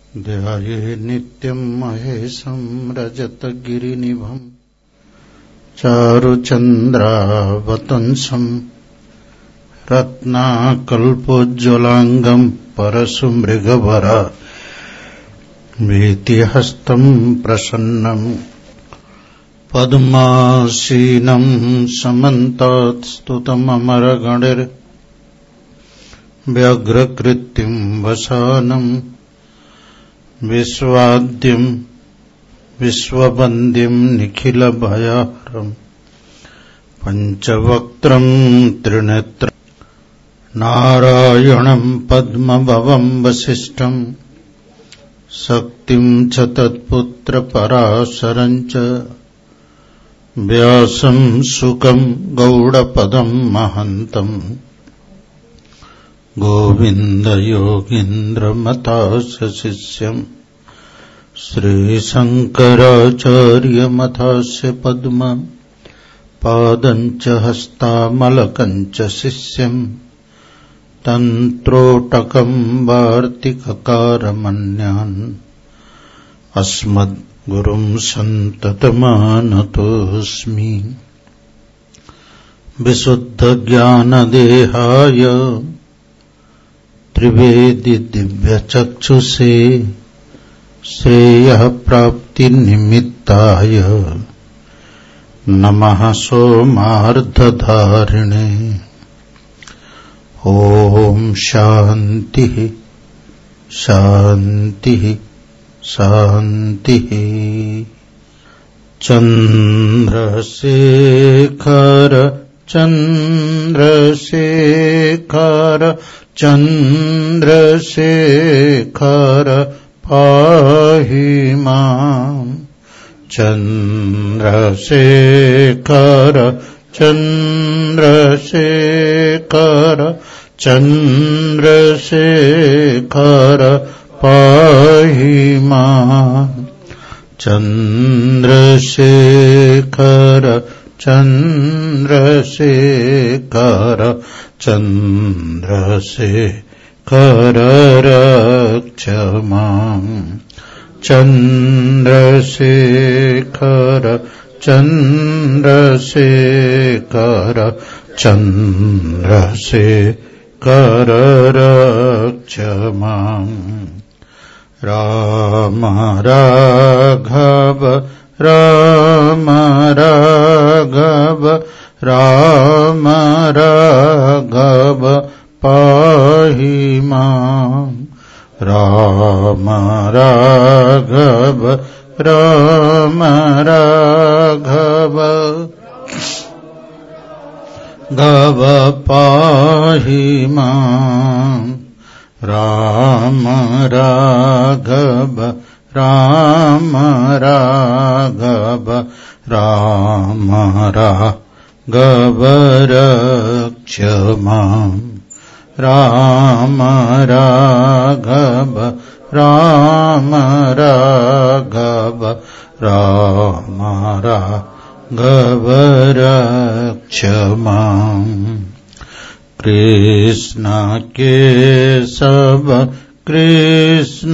ध्याये नित्यं महेशं रजतगिरिनिभं चारुचन्द्रावतंसं रत्नाकल्पोज्ज्वलांगं परशुमृगवरा वीतिहस्तं प्रसन्नं पद्मासीनं समन्तात् स्तुतममरगणैर्व्यग्रकृत्तिं वसानं विश्वाद्यं विश्ववन्द्यं निखिलभयाहरं पञ्चवक्त्रं त्रिनेत्रं नारायणं पद्मभवं वसिष्ठं शक्तिं च तत्पुत्रपराशरं च व्यासं शुकं गौडपदं महन्तं गोविन्दयोगीन्द्रमथास्य शिष्यं श्रीशङ्कराचार्यमथास्य पद्मं पादं च हस्तामलकं च शिष्यं तन्त्रोटकं वार्तिककारमन्यान् अस्मद्गुरुं सन्ततमानतोऽस्मि। विशुद्धज्ञानदेहाय त्रिवेदी दिव्यचक्षुषे श्रेयः प्राप्तिनिमित्ताय नमः सोमार्धधारिणे। ओम शांति शांति शांति। चंद्रशेखर चंद्रशेखर चंद्रशेखर पाहि मां। चंद्रशेखर चंद्रशेखर चंद्रशेखर पाहि मां। चंद्रशेखर चंद्रशेखर चंद्रशेखर रक्ष मां। चंद्रशेखर चंद्रशेखर चंद्रशेखर रक्ष मां। राम राघव राम राघव राम राघव पाहि मां। राम राघव राम राघव गव पाहि मां। राम राघव राम राघव राम राघव रक्ष मां। राम राघव राम राघव राम राघव रक्ष मां। कृष्ण केशव कृष्ण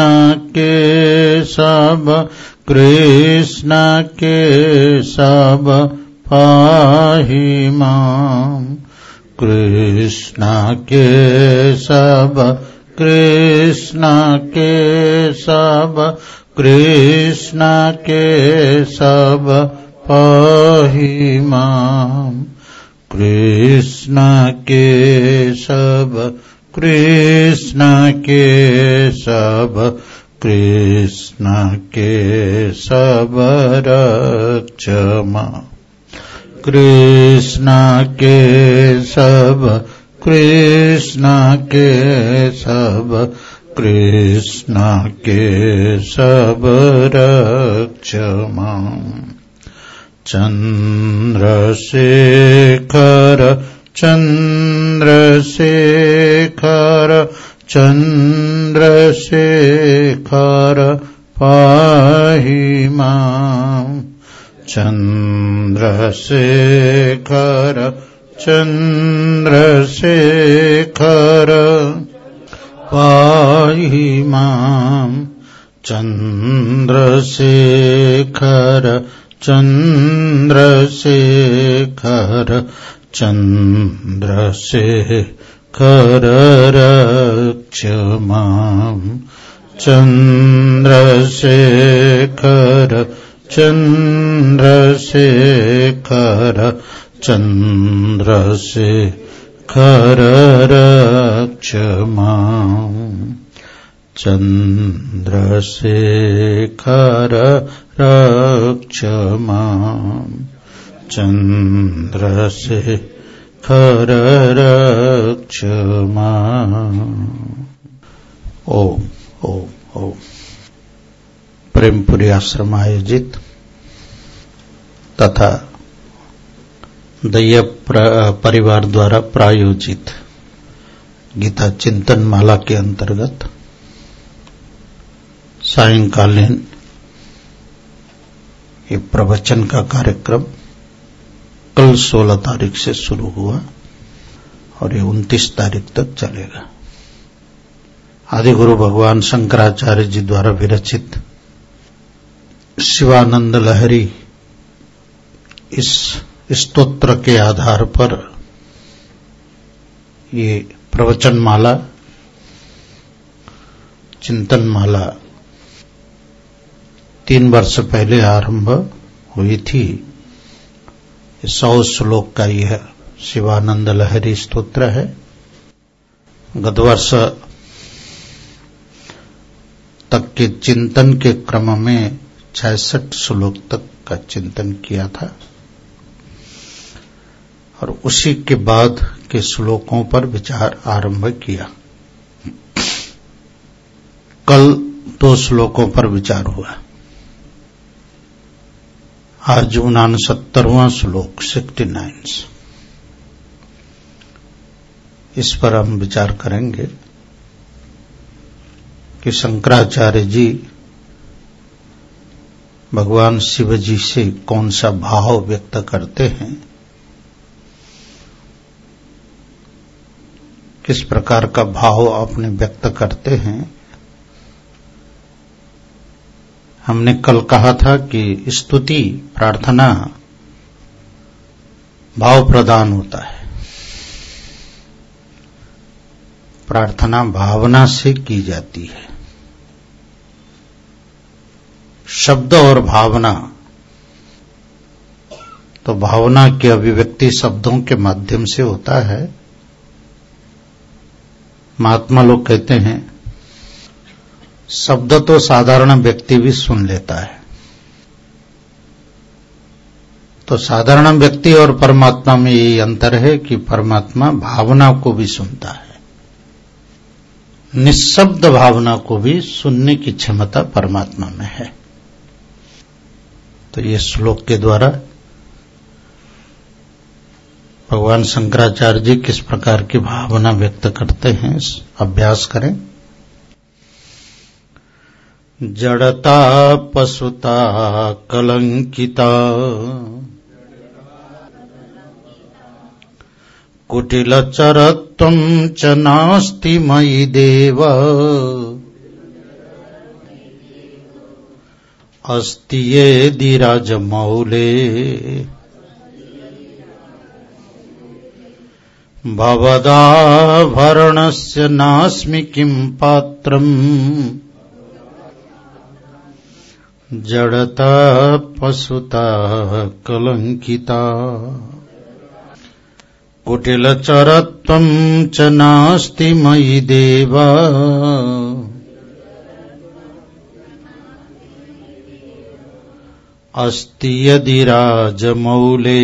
केशव कृष्ण केशव पाहि मां। कृष्ण केशव कृष्ण केशव कृष्ण केशव पाहि मां। कृष्ण केशव कृष्ण केशव कृष्ण केशव रक्ष मां। कृष्ण केशव कृष्ण केशव कृष्ण केशव रक्ष मां। चंद्रशेखर चंद्रशेखर चंद्रशेखर पाहि मां। चंद्रशेखर चंद्रशेखर पाहि मां। चन्द्रशेखर चन्द्रशेखर चन्द्रशेखर रक्ष माम् चन्द्रशेखर चन्द्रशेखर चन्द्रशेखर रक्ष माम् चन्द्रशेखर रक्ष माम् चन्द्रशेखर रक्ष माम्। ओम ओम ओम। प्रेमपुरी आश्रम आयोजित तथा दैय परिवार द्वारा प्रायोजित गीता चिंतन माला के अंतर्गत सायंकालीन ये प्रवचन का कार्यक्रम कल 16 तारीख से शुरू हुआ और ये 29 तारीख तक चलेगा। आदि गुरु भगवान शंकराचार्य जी द्वारा विरचित शिवानंद लहरी इस स्तोत्र के आधार पर ये प्रवचन माला चिंतन माला 3 वर्ष पहले आरंभ हुई थी। 100 श्लोक का यह शिवानंद लहरी स्तोत्र है। गत वर्ष तक के चिंतन के क्रम में 66 श्लोक तक का चिंतन किया था और उसी के बाद के श्लोकों पर विचार आरंभ किया। कल 2 श्लोकों पर विचार हुआ। आज 69वां श्लोक 69 इस पर हम विचार करेंगे कि शंकराचार्य जी भगवान शिव जी से कौन सा भाव व्यक्त करते हैं, किस प्रकार का भाव अपने व्यक्त करते हैं। हमने कल कहा था कि स्तुति प्रार्थना भाव प्रदान होता है। प्रार्थना भावना से की जाती है। शब्द और भावना, तो भावना की अभिव्यक्ति शब्दों के माध्यम से होता है। महात्मा लोग कहते हैं शब्द तो साधारण व्यक्ति भी सुन लेता है। तो साधारण व्यक्ति और परमात्मा में यही अंतर है कि परमात्मा भावना को भी सुनता है। निःशब्द भावना को भी सुनने की क्षमता परमात्मा में है। तो ये श्लोक के द्वारा भगवान शंकराचार्य जी किस प्रकार की भावना व्यक्त करते हैं, अभ्यास करें। जड़ता पशुता कलंकिता कुटिलचरत्वं च नास्ति मयि देव अस्ति येदि राजमौले भवदाभरणस्य नास्मि किं पात्रम् जड़ता पशुता कलंकिता कुटिलचरत्वं च नास्ति मयि देव अस्ति यदि राजमौले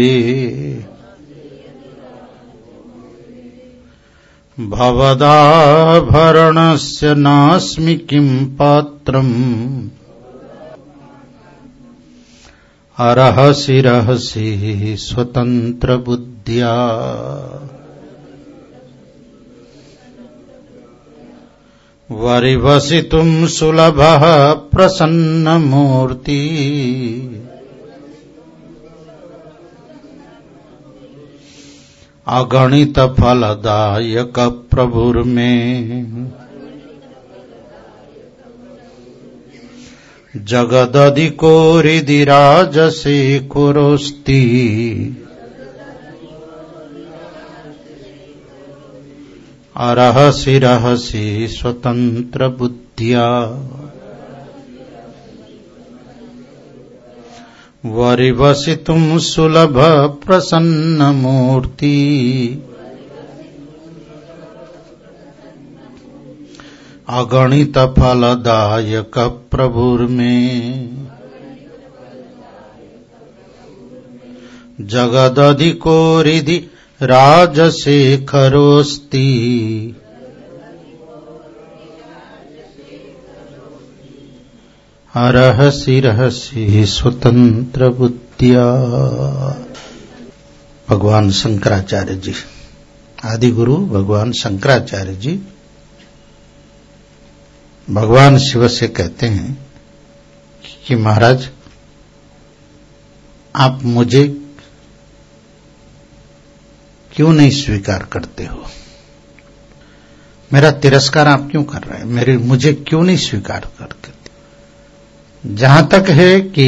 भवदाभरणस्य नास्मि किं पात्रम् अरहसि रहसि स्वतंत्र बुद्ध्या वरिवसितुं सुलभः प्रसन्नमूर्ति अगणित फलदायक प्रभुर्मे जगदधिकोरिदिराजशेखरोऽस्ति अरहसि रहसि स्वतंत्र बुद्धिया वरिवसितुं सुलभ प्रसन्न मूर्ति अगणित फलदायक प्रभुर्मे जगदधिकोरिधि राजशेखरोऽस्ति अरहसि रहसि स्वतंत्र बुद्धिया। भगवान शंकराचार्य जी, आदि गुरु भगवान शंकराचार्य जी भगवान शिव से कहते हैं कि महाराज, आप मुझे क्यों नहीं स्वीकार करते हो? मेरा तिरस्कार आप क्यों कर रहे हैं? मुझे क्यों नहीं स्वीकार करते? जहां तक है कि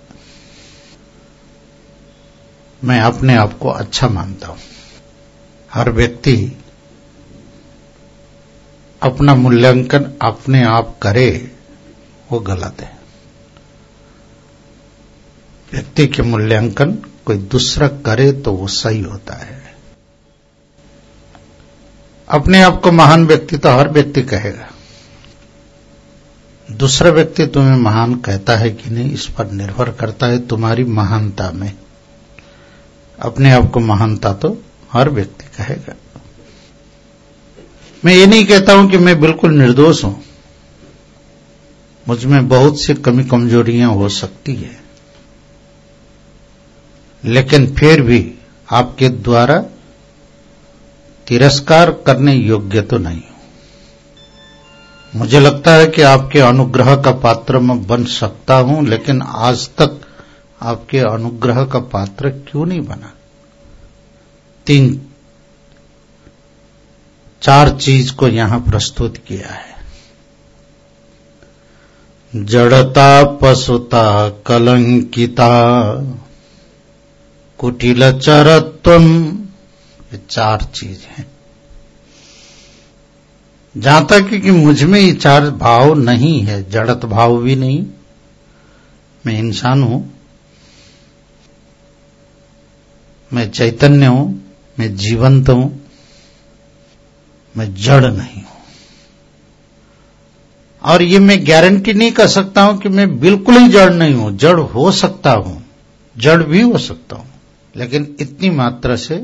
मैं अपने आप को अच्छा मानता हूं, हर व्यक्ति अपना मूल्यांकन अपने आप करे वो गलत है। व्यक्ति के मूल्यांकन कोई दूसरा करे तो वो सही होता है। अपने आप को महान व्यक्ति तो हर व्यक्ति कहेगा, दूसरा व्यक्ति तुम्हें महान कहता है कि नहीं इस पर निर्भर करता है तुम्हारी महानता में। अपने आप को महानता तो हर व्यक्ति कहेगा। मैं ये नहीं कहता हूं कि मैं बिल्कुल निर्दोष हूं, मुझ में बहुत सी कमी कमजोरियां हो सकती है, लेकिन फिर भी आपके द्वारा तिरस्कार करने योग्य तो नहीं हूं। मुझे लगता है कि आपके अनुग्रह का पात्र मैं बन सकता हूं, लेकिन आज तक आपके अनुग्रह का पात्र क्यों नहीं बना? 3-4 चीज को यहां प्रस्तुत किया है। जड़ता, पशुता, कलंकिता, कुटिल चरत्वम, ये 4 चीज हैं। जहां तक कि मुझ में ये 4 भाव नहीं है, जड़त भाव भी नहीं, मैं इंसान हूं, मैं चैतन्य हूं, मैं जीवंत हूं, मैं जड़ नहीं हूं। और ये मैं गारंटी नहीं कर सकता हूं कि मैं बिल्कुल ही जड़ नहीं हूं। जड़ हो सकता हूं, जड़ भी हो सकता हूं, लेकिन इतनी मात्रा से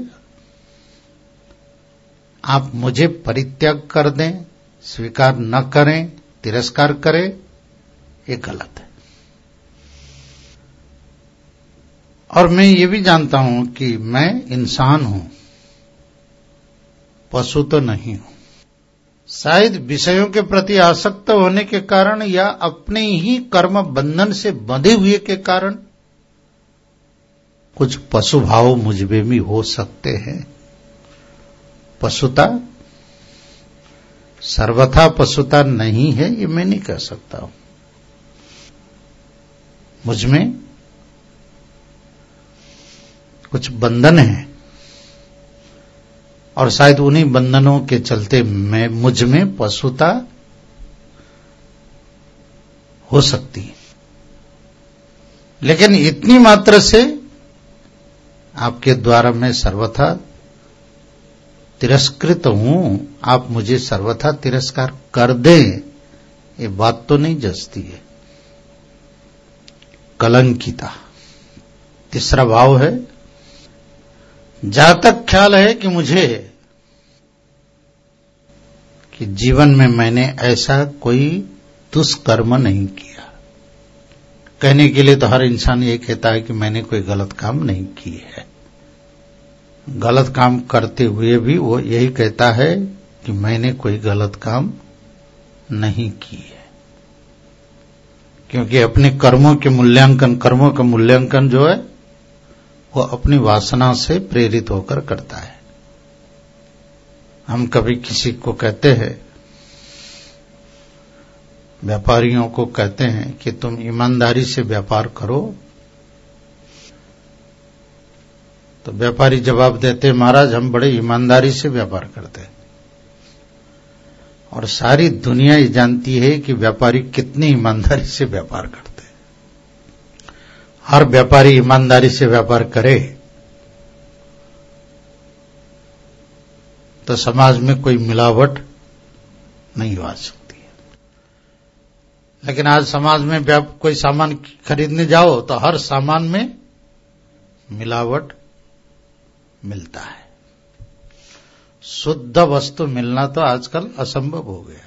आप मुझे परित्याग कर दें, स्वीकार न करें, तिरस्कार करें, ये गलत है। और मैं ये भी जानता हूं कि मैं इंसान हूं, पशु तो नहीं हूं। शायद विषयों के प्रति आसक्त होने के कारण या अपने ही कर्म बंधन से बंधे हुए के कारण कुछ पशु भाव मुझ में भी हो सकते हैं। पशुता सर्वथा पशुता नहीं है, ये मैं नहीं कह सकता हूं। मुझ में कुछ बंधन है और शायद उन्हीं बंधनों के चलते मुझ में पशुता हो सकती है, लेकिन इतनी मात्रा से आपके द्वारा मैं सर्वथा तिरस्कृत हूं, आप मुझे सर्वथा तिरस्कार कर दें, ये बात तो नहीं जचती है। कलंकिता, तीसरा भाव है। जहां तक ख्याल है कि मुझे कि जीवन में मैंने ऐसा कोई दुष्कर्म नहीं किया। कहने के लिए तो हर इंसान ये कहता है कि मैंने कोई गलत काम नहीं की है। गलत काम करते हुए भी वो यही कहता है कि मैंने कोई गलत काम नहीं की है, क्योंकि अपने कर्मों का मूल्यांकन जो है वो अपनी वासना से प्रेरित होकर करता है। हम कभी किसी को कहते हैं व्यापारियों को कहते हैं कि तुम ईमानदारी से व्यापार करो, तो व्यापारी जवाब देते, महाराज हम बड़े ईमानदारी से व्यापार करते हैं। और सारी दुनिया ये जानती है कि व्यापारी कितनी ईमानदारी से व्यापार करते हैं। हर व्यापारी ईमानदारी से व्यापार करे तो समाज में कोई मिलावट नहीं आ सकती है। लेकिन आज समाज में कोई सामान खरीदने जाओ तो हर सामान में मिलावट मिलता है। शुद्ध वस्तु मिलना तो आजकल असंभव हो गया।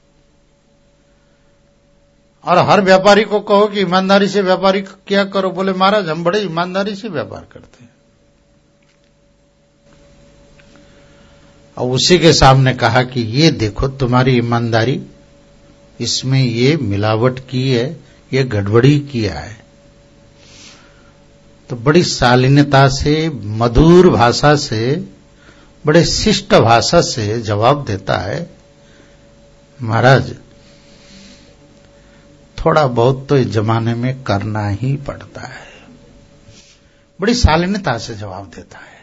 और हर व्यापारी को कहो कि ईमानदारी से व्यापारी क्या करो, बोले महाराज हम बड़े ईमानदारी से व्यापार करते हैं। और उसी के सामने कहा कि ये देखो तुम्हारी ईमानदारी, इसमें ये मिलावट की है, ये गड़बड़ी किया है। तो बड़ी शालीनता से, मधुर भाषा से, बड़े शिष्ट भाषा से जवाब देता है, महाराज थोड़ा बहुत तो इस जमाने में करना ही पड़ता है। बड़ी शालीनता से जवाब देता है,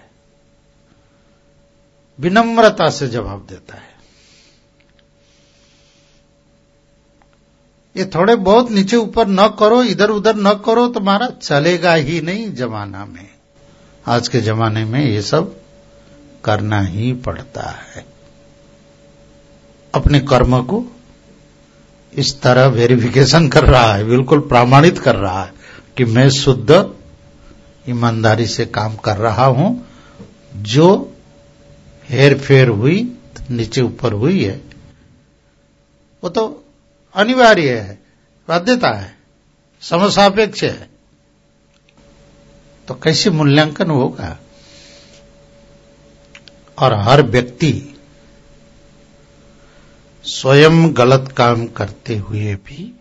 विनम्रता से जवाब देता है। ये थोड़े बहुत नीचे ऊपर न करो, इधर उधर न करो तो महाराज चलेगा ही नहीं जमाना में। आज के जमाने में ये सब करना ही पड़ता है। अपने कर्म को इस तरह वेरिफिकेशन कर रहा है, बिल्कुल प्रमाणित कर रहा है कि मैं शुद्ध ईमानदारी से काम कर रहा हूं। जो हेर फेर हुई, नीचे ऊपर हुई है, वो तो अनिवार्य है, बाध्यता है, समसापेक्ष है। तो कैसे मूल्यांकन होगा? और हर व्यक्ति स्वयं गलत काम करते हुए भी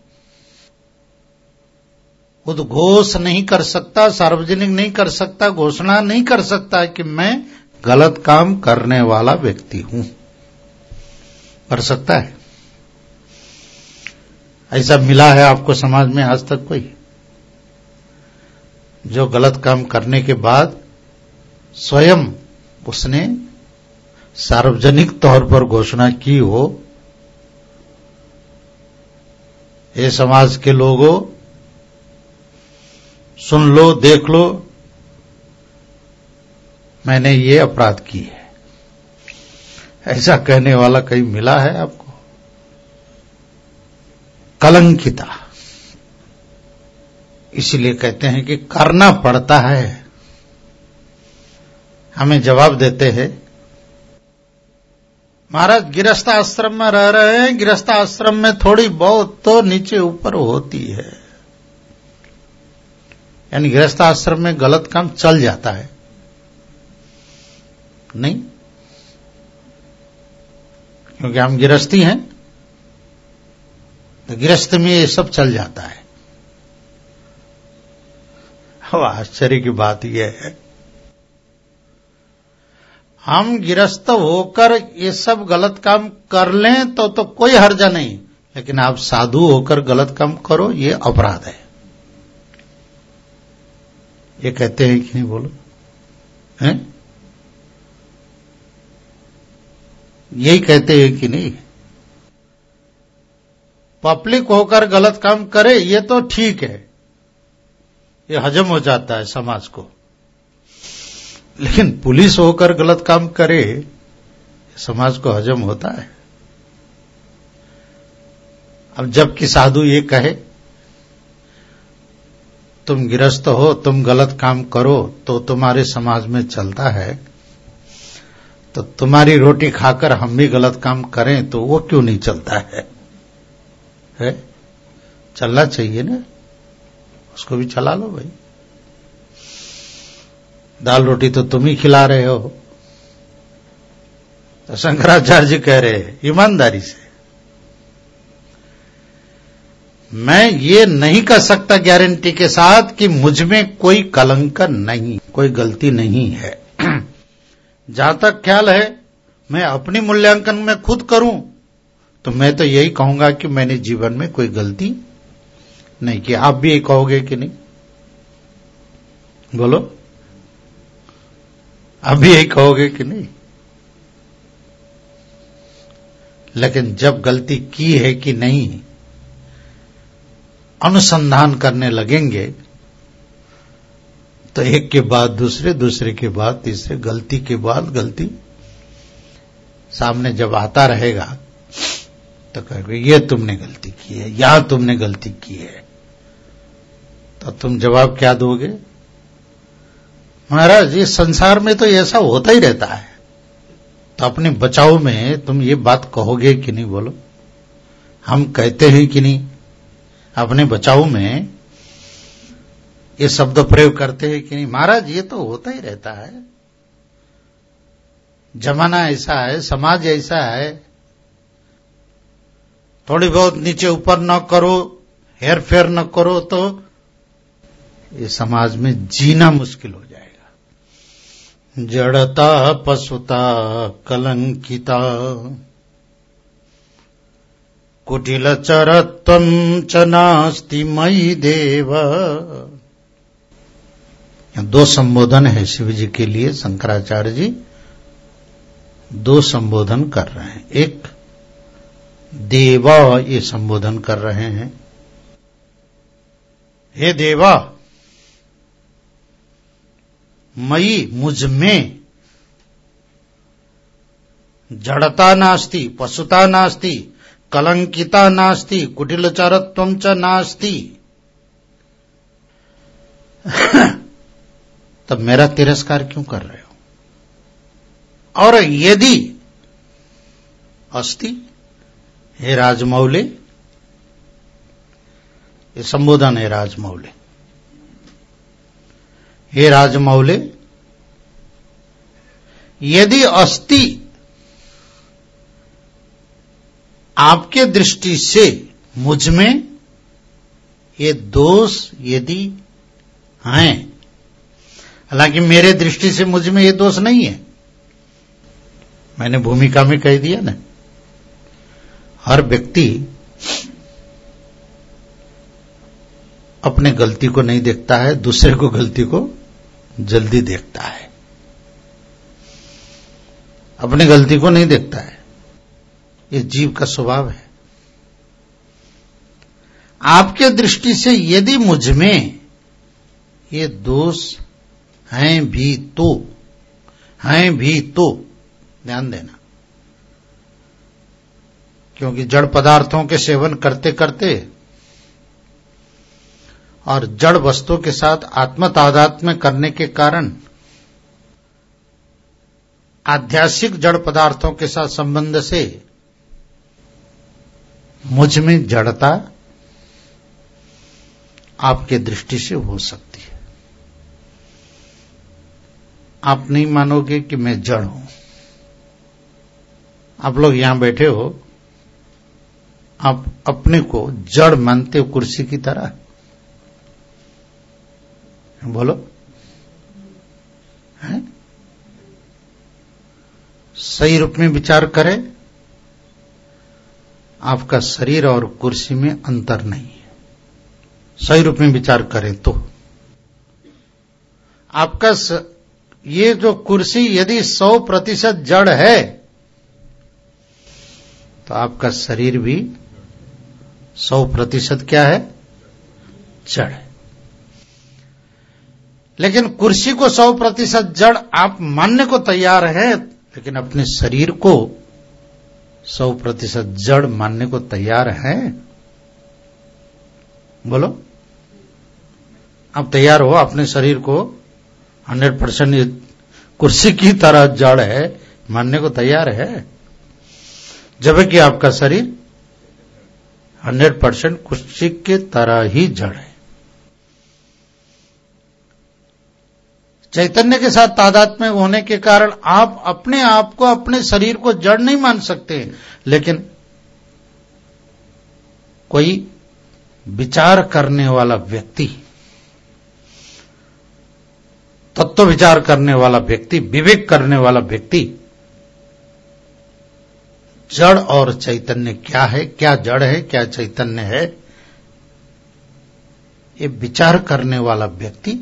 उद्घोष नहीं कर सकता, सार्वजनिक नहीं कर सकता, घोषणा नहीं कर सकता कि मैं गलत काम करने वाला व्यक्ति हूं। कर सकता है? ऐसा मिला है आपको समाज में आज तक कोई जो गलत काम करने के बाद स्वयं उसने सार्वजनिक तौर पर घोषणा की हो, ये समाज के लोगों सुन लो, देख लो, मैंने ये अपराध की है, ऐसा कहने वाला कहीं मिला है आपको? कलंकिता। इसलिए कहते हैं कि करना पड़ता है। हमें जवाब देते हैं, महाराज गृहस्थ आश्रम में रह रहे हैं, गृहस्थ आश्रम में थोड़ी बहुत तो नीचे ऊपर होती है। यानी गृहस्थ आश्रम में गलत काम चल जाता है? नहीं, क्योंकि हम गृहस्थी हैं तो गृहस्थ में ये सब चल जाता है। अब आश्चर्य की बात यह है, हम गृहस्थ होकर ये सब गलत काम कर लें तो कोई हर्जा नहीं, लेकिन आप साधु होकर गलत काम करो, ये अपराध है। ये कहते हैं कि नहीं? बोलो, हैं? यही कहते हैं कि नहीं? पब्लिक होकर गलत काम करे ये तो ठीक है, ये हजम हो जाता है समाज को, लेकिन पुलिस होकर गलत काम करे समाज को हजम होता है? अब जबकि साधु ये कहे तुम गृहस्थ हो, तुम गलत काम करो तो तुम्हारे समाज में चलता है, तो तुम्हारी रोटी खाकर हम भी गलत काम करें तो वो क्यों नहीं चलता है? चलना चाहिए ना, उसको भी चला लो भाई। दाल रोटी तो तुम ही खिला रहे हो, तो शंकराचार्य जी कह रहे हैं ईमानदारी से। मैं ये नहीं कह सकता गारंटी के साथ कि मुझ में कोई कलंक नहीं, कोई गलती नहीं है। जहां तक ख्याल है मैं अपनी मूल्यांकन में खुद करूं तो मैं तो यही कहूंगा कि मैंने जीवन में कोई गलती नहीं की। आप भी यही कहोगे कि नहीं? बोलो, आप भी यही कहोगे कि नहीं? लेकिन जब गलती की है कि नहीं अनुसंधान करने लगेंगे तो एक के बाद दूसरे, दूसरे के बाद तीसरे, गलती के बाद गलती सामने जब आता रहेगा तो कहोगे ये तुमने गलती की है, यहां तुमने गलती की है। तो तुम जवाब क्या दोगे? महाराज ये संसार में तो ऐसा होता ही रहता है। तो अपने बचाव में तुम ये बात कहोगे कि नहीं? बोलो, हम कहते हैं कि नहीं? अपने बचाव में ये शब्द प्रयोग करते हैं कि नहीं? महाराज ये तो होता ही रहता है, जमाना ऐसा है, समाज ऐसा है, थोड़ी बहुत नीचे ऊपर न करो, हेर फेर न करो तो ये समाज में जीना मुश्किल हो जाएगा। जड़ता पशुता कलंकिता कुटिल चरत्वं च नास्ति मयि देव। दो संबोधन है शिव जी के लिए। शंकराचार्य जी दो संबोधन कर रहे हैं। एक देवा ये संबोधन कर रहे हैं, हे देवा, मयि मुझ में जड़ता नास्ति, पशुता नास्ति, कलंकिता नास्ति, कुटिलचारत्वं च नास्ति। तब मेरा तिरस्कार क्यों कर रहे हो? और यदि अस्ति, हे राजमौले, ये संबोधन है राजमौले, हे राजमौले, यदि अस्ति आपके दृष्टि से मुझ में ये दोष यदि हैं, हालांकि मेरे दृष्टि से मुझ में ये दोष नहीं है, मैंने भूमिका में कह दिया ना। हर व्यक्ति अपने गलती को नहीं देखता है, दूसरे को गलती को जल्दी देखता है, अपनी गलती को नहीं देखता है। ये जीव का स्वभाव है। आपके दृष्टि से यदि मुझ में ये दोष हैं भी तो ध्यान देना, क्योंकि जड़ पदार्थों के सेवन करते करते और जड़ वस्तुओं के साथ आत्म तादात्म्य करने के कारण आध्यात्मिक जड़ पदार्थों के साथ संबंध से मुझ में जड़ता आपके दृष्टि से हो सकती है। आप नहीं मानोगे कि मैं जड़ हूं। आप लोग यहां बैठे हो, आप अपने को जड़ मानते हो कुर्सी की तरह? बोलो, है? सही रूप में विचार करें, आपका शरीर और कुर्सी में अंतर नहीं है। सही रूप में विचार करें तो आपका ये जो कुर्सी यदि 100% जड़ है तो आपका शरीर भी 100% क्या है? जड़ है। लेकिन कुर्सी को 100% जड़ आप मानने को तैयार हैं, लेकिन अपने शरीर को 100% जड़ मानने को तैयार हैं? बोलो, आप तैयार हो अपने शरीर को 100% कुर्सी की तरह जड़ है मानने को तैयार है, जबकि आपका शरीर 100% कुर्सी की तरह ही जड़ है। चैतन्य के साथ तादात्म्य होने के कारण आप अपने आप को, अपने शरीर को जड़ नहीं मान सकते, लेकिन कोई विचार करने वाला व्यक्ति, तत्व विचार करने वाला व्यक्ति, विवेक करने वाला व्यक्ति जड़ और चैतन्य क्या है, क्या जड़ है, क्या चैतन्य है, ये विचार करने वाला व्यक्ति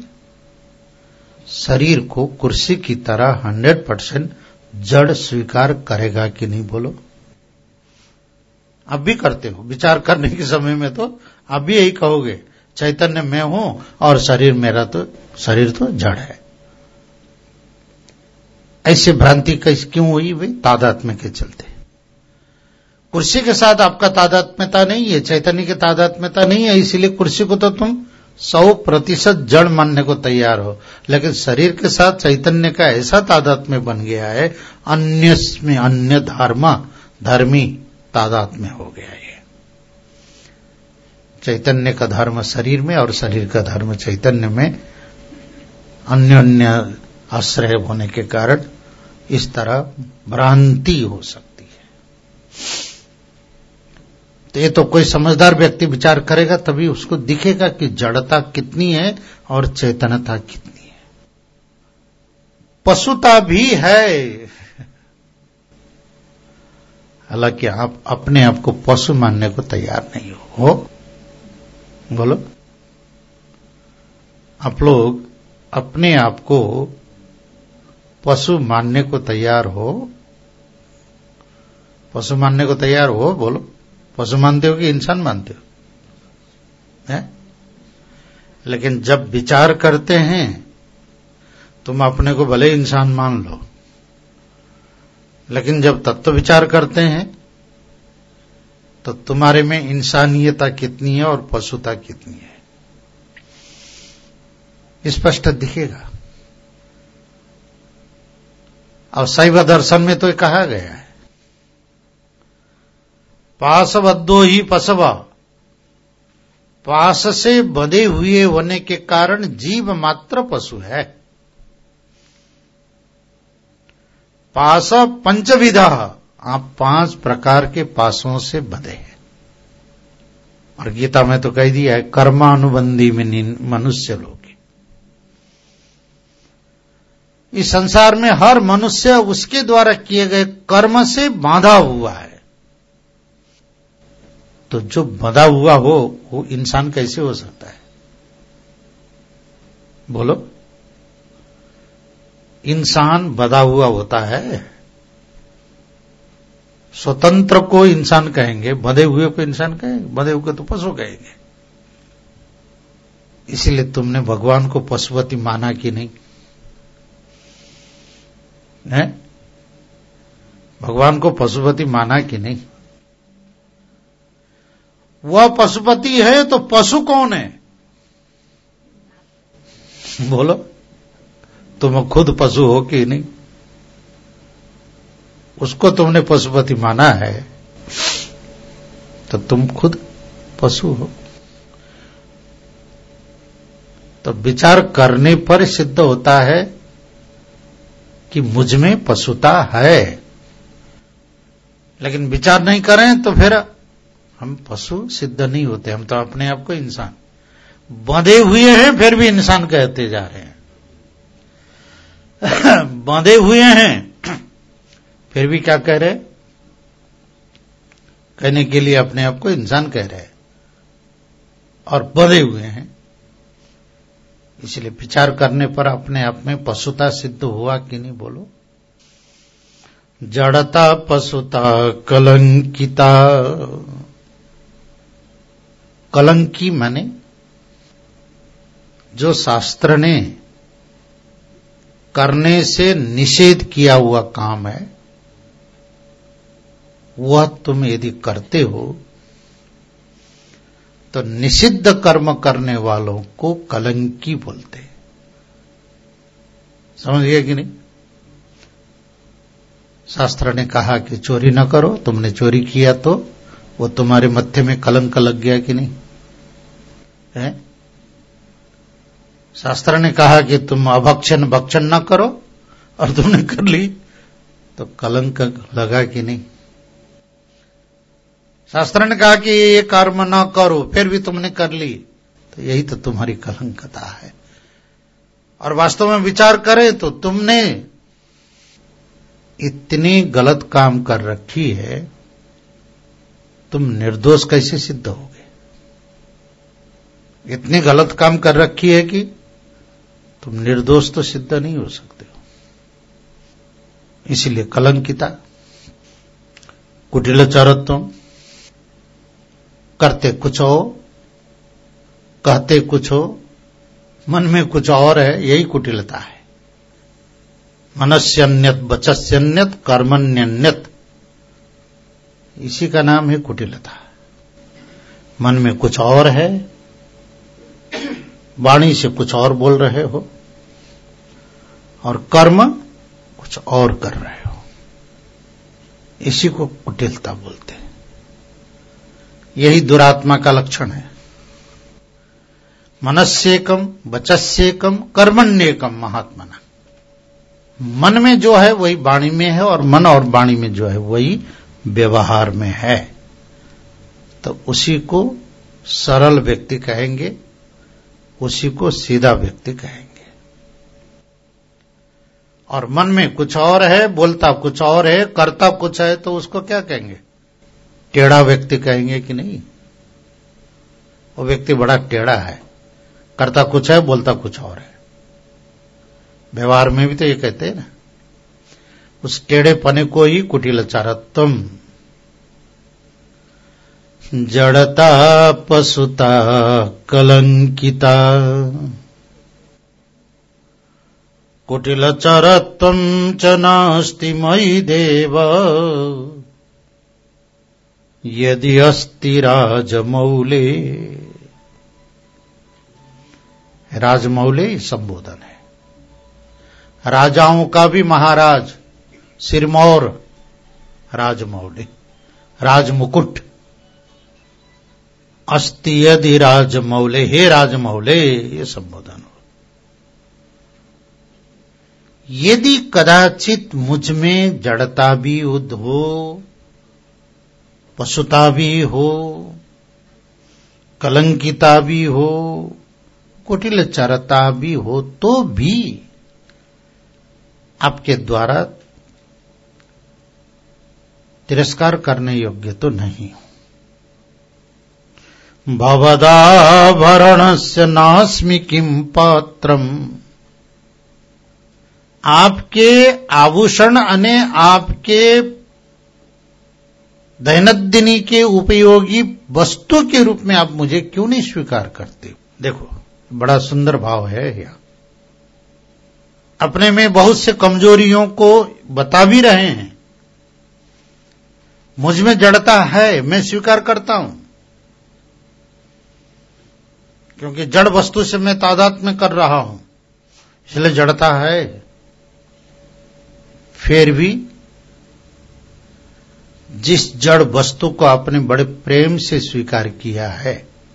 शरीर को कुर्सी की तरह 100% जड़ स्वीकार करेगा कि नहीं? बोलो। अब भी करते हो विचार करने के समय में, तो आप भी यही कहोगे चैतन्य मैं हूं और शरीर मेरा, तो शरीर तो जड़ है। ऐसी भ्रांति क्यों हुई भाई? तादात्म्य के चलते। कुर्सी के साथ आपका तादात्म्यता नहीं है, चैतन्य की तादात्म्यता नहीं है, इसीलिए कुर्सी को तो तुम 100% जड़ मानने को तैयार हो। लेकिन शरीर के साथ चैतन्य का ऐसा तादात्म्य बन गया है, अन्यस्मिन् अन्य धर्मी तादात्म्य हो गया है। चैतन्य का धर्म शरीर में और शरीर का धर्म चैतन्य में अन्योन्य आश्रय होने के कारण इस तरह भ्रांति हो सकती है। तो ये तो कोई समझदार व्यक्ति विचार करेगा तभी उसको दिखेगा कि जड़ता कितनी है और चेतनता कितनी है। पशुता भी है, हालांकि आप अपने आप को पशु मानने को तैयार नहीं हो। बोलो, आप लोग अपने आप को पशु मानने को तैयार हो? पशु मानने को तैयार हो? बोलो, पशु मानते हो कि इंसान मानते हो? है? लेकिन जब विचार करते हैं तुम अपने को भले इंसान मान लो, लेकिन जब तत्व विचार करते हैं तो तुम्हारे में इंसानियता कितनी है और पशुता कितनी है स्पष्ट दिखेगा। और शैव दर्शन में तो ये कहा गया है, पाशबद्धो ही पशव, पास से बंधे हुए होने के कारण जीव मात्र पशु है। पास पंचविधा, आप 5 प्रकार के पासों से बंधे हैं। और गीता में तो कह दिया है कर्मानुबंधी में मनुष्य लोग। इस संसार में हर मनुष्य उसके द्वारा किए गए कर्म से बांधा हुआ है। तो जो बंधा हुआ हो वो इंसान कैसे हो सकता है? बोलो, इंसान बंधा हुआ होता है। स्वतंत्र को इंसान कहेंगे, बंधे हुए को इंसान कहेंगे? बंधे हुए तो पशु कहेंगे। इसीलिए तुमने भगवान को पशुपति माना कि नहीं है? भगवान को पशुपति माना कि नहीं? वह पशुपति है तो पशु कौन है? बोलो, तुम खुद पशु हो कि नहीं? उसको तुमने पशुपति माना है तो तुम खुद पशु हो। तो विचार करने पर सिद्ध होता है कि मुझ में पशुता है। लेकिन विचार नहीं करें तो फिर हम पशु सिद्ध नहीं होते, हम तो अपने आप को इंसान बंधे हुए हैं, फिर भी इंसान कहते जा रहे हैं। बंधे हुए हैं फिर भी क्या कह रहे? कहने के लिए अपने आप को इंसान कह रहे हैं और बंधे हुए हैं। इसलिए विचार करने पर अपने आप में पशुता सिद्ध हुआ कि नहीं? बोलो, जड़ता पशुता कलंकिता। कलंकी माने जो शास्त्र ने करने से निषेध किया हुआ काम है, वह तुम यदि करते हो तो निषिद्ध कर्म करने वालों को कलंकी बोलते हैं। समझ गए कि नहीं? शास्त्र ने कहा कि चोरी न करो, तुमने चोरी किया तो वो तुम्हारे मत्थे में कलंक लग गया कि नहीं है? शास्त्र ने कहा कि तुम भक्षण न करो और तुमने कर ली तो कलंक लगा कि नहीं? शास्त्र ने कहा कि ये कर्म न करो, फिर भी तुमने कर ली, तो यही तो तुम्हारी कलंकता है। और वास्तव में विचार करें तो तुमने इतनी गलत काम कर रखी है तुम निर्दोष कैसे सिद्ध होगे? इतनी गलत काम कर रखी है कि तुम निर्दोष तो सिद्ध नहीं हो सकते हो। इसीलिए कलंकिता, कुटिलचरत्वम, करते कुछ हो, कहते कुछ हो, मन में कुछ और है, यही कुटिलता है। मनस्यन्यत वचस्यन्यत कर्मण्यन्यत, इसी का नाम है कुटिलता। मन में कुछ और है, वाणी से कुछ और बोल रहे हो, और कर्म कुछ और कर रहे हो, इसी को कुटिलता बोलते हैं। यही दुरात्मा का लक्षण है। मनस्येकम वचस्येकम कर्मण्येकम महात्मना। मन में जो है वही वाणी में है, और मन और वाणी में जो है वही व्यवहार में है। तो उसी को सरल व्यक्ति कहेंगे, उसी को सीधा व्यक्ति कहेंगे। और मन में कुछ और है, बोलता कुछ और है, करता कुछ है, तो उसको क्या कहेंगे? टेढ़ा व्यक्ति कहेंगे कि नहीं? वो व्यक्ति बड़ा टेढ़ा है, करता कुछ है, बोलता कुछ और है। व्यवहार में भी तो ये कहते हैं ना, उस टेढ़ेपने को ही कुटिलचारत्वम। जड़ता पशुता कलंकिता कुटिलचरत्वं च नास्ति मयि देव यदि अस्ति राजमौले। राजमौले संबोधन है। राजाओं का भी महाराज, सिरमौर राजमौले, राजमुकुट। अस्ति यदि राजमौले, हे राजमौले, ये संबोधन हो। यदि कदाचित मुझ में जड़ता भी हो, पशुता भी हो, कलंकिता भी हो, कुटिलचरता भी हो, तो भी आपके द्वारा तिरस्कार करने योग्य तो नहीं हो। भवदाभरणस्य नास्मि किं पात्रम। आपके आभूषण अने आपके दैनंदिनी के उपयोगी वस्तु के रूप में आप मुझे क्यों नहीं स्वीकार करते? देखो, बड़ा सुंदर भाव है यहाँ। अपने में बहुत से कमजोरियों को बता भी रहे हैं। मुझ में जड़ता है, मैं स्वीकार करता हूं, क्योंकि जड़ वस्तु से मैं तादात्म्य कर रहा हूं, इसलिए जड़ता है। फिर भी जिस जड़ वस्तु को आपने बड़े प्रेम से स्वीकार किया है,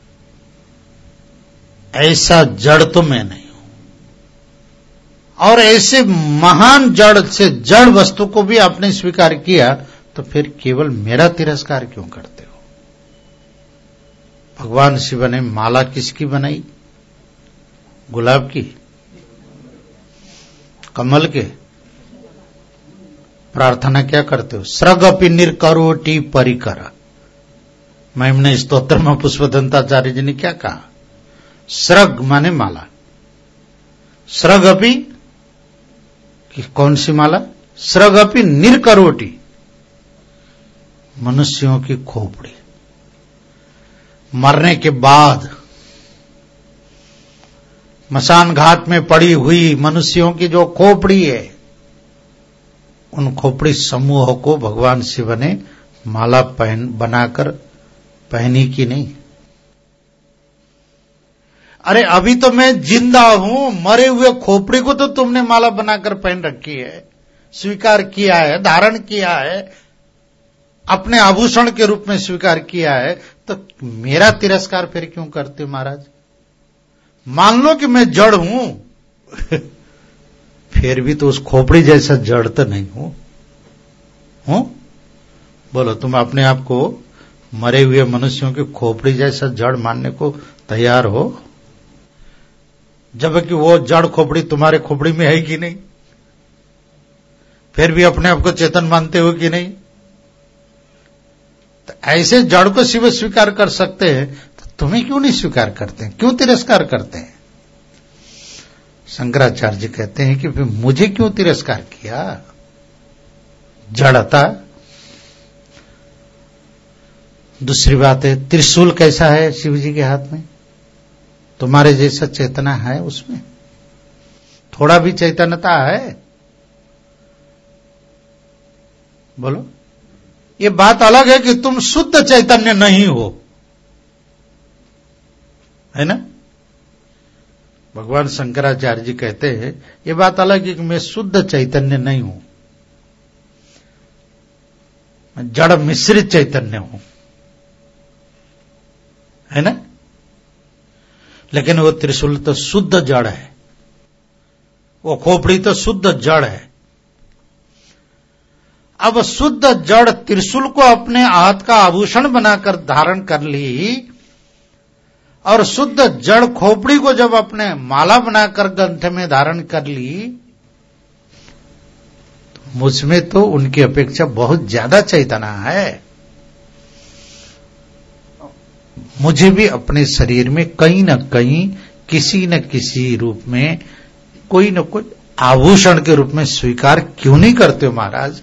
ऐसा जड़ तो मैं नहीं हूं। और ऐसे महान जड़ से जड़ वस्तु को भी आपने स्वीकार किया, तो फिर केवल मेरा तिरस्कार क्यों करते हो? भगवान शिव ने माला किसकी बनाई? गुलाब की, कमल के। प्रार्थना क्या करते हो? स्रगपि निर्करोटि परिकर। महिमने स्तोत्र में पुष्पदंताचार्य जी ने क्या कहा? स्रग माने माला। स्रगपि कि कौन सी माला? स्रगपि निर्करोटि, मनुष्यों की खोपड़ी। मरने के बाद मसान घाट में पड़ी हुई मनुष्यों की जो खोपड़ी है, उन खोपड़ी समूह को भगवान शिव ने माला बनाकर पहनी की नहीं? अरे अभी तो मैं जिंदा हूं, मरे हुए खोपड़ी को तो तुमने माला बनाकर पहन रखी है, स्वीकार किया है, धारण किया है, अपने आभूषण के रूप में स्वीकार किया है, तो मेरा तिरस्कार फिर क्यों करते महाराज? मान लो कि मैं जड़ हूं, फिर भी तो उस खोपड़ी जैसा जड़ तो नहीं हूं। बोलो, तुम अपने आप को मरे हुए मनुष्यों की खोपड़ी जैसा जड़ मानने को तैयार हो? जबकि वो जड़ खोपड़ी तुम्हारे खोपड़ी में है कि नहीं? फिर भी अपने आप को चेतन मानते हो कि नहीं? तो ऐसे जड़ को शिव स्वीकार कर सकते हैं तो तुम्हें क्यों नहीं स्वीकार करते हैं, क्यों तिरस्कार करते हैं? शंकराचार्य जी कहते हैं कि फिर मुझे क्यों तिरस्कार किया? जड़ता। दूसरी बात है, त्रिशूल कैसा है शिव जी के हाथ में? तुम्हारे जैसा चेतना है उसमें? थोड़ा भी चैतन्यता है? बोलो। ये बात अलग है कि तुम शुद्ध चैतन्य नहीं हो, है ना? भगवान शंकराचार्य जी कहते हैं ये बात अलग है कि मैं शुद्ध चैतन्य नहीं हूं, मैं जड़ मिश्रित चैतन्य हूं, है ना? लेकिन वो त्रिशूल तो शुद्ध जड़ है, वो खोपड़ी तो शुद्ध जड़ है। अब शुद्ध जड़ त्रिशूल को अपने हाथ का आभूषण बनाकर धारण कर ली, और शुद्ध जड़ खोपड़ी को जब अपने माला बनाकर कंठ में धारण कर ली, तो मुझमें तो उनकी अपेक्षा बहुत ज्यादा चैतना है। मुझे भी अपने शरीर में कहीं न कहीं किसी न किसी रूप में कोई न कोई आभूषण के रूप में स्वीकार क्यों नहीं करते हो महाराज?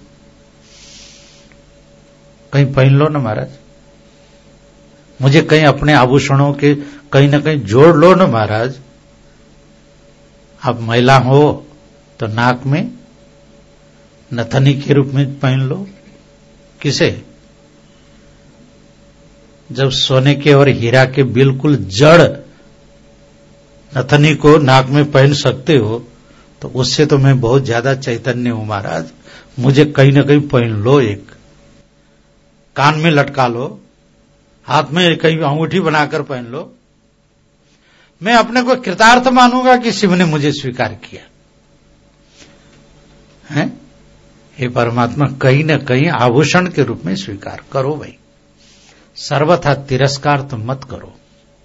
कहीं पहन लो ना महाराज, मुझे कहीं अपने आभूषणों के कहीं न कहीं जोड़ लो ना महाराज। आप महिला हो तो नाक में नथनी के रूप में पहन लो। किसे? जब सोने के और हीरा के बिल्कुल जड़ नथनी को नाक में पहन सकते हो, तो उससे तो मैं बहुत ज्यादा चैतन्य हूं महाराज। मुझे कहीं न कहीं पहन लो, एक कान में लटका लो, हाथ में कहीं अंगूठी बनाकर पहन लो। मैं अपने को कृतार्थ मानूंगा कि शिव ने मुझे स्वीकार किया है। हे परमात्मा, कहीं न कहीं आभूषण के रूप में स्वीकार करो भाई, सर्वथा तिरस्कार तो मत करो।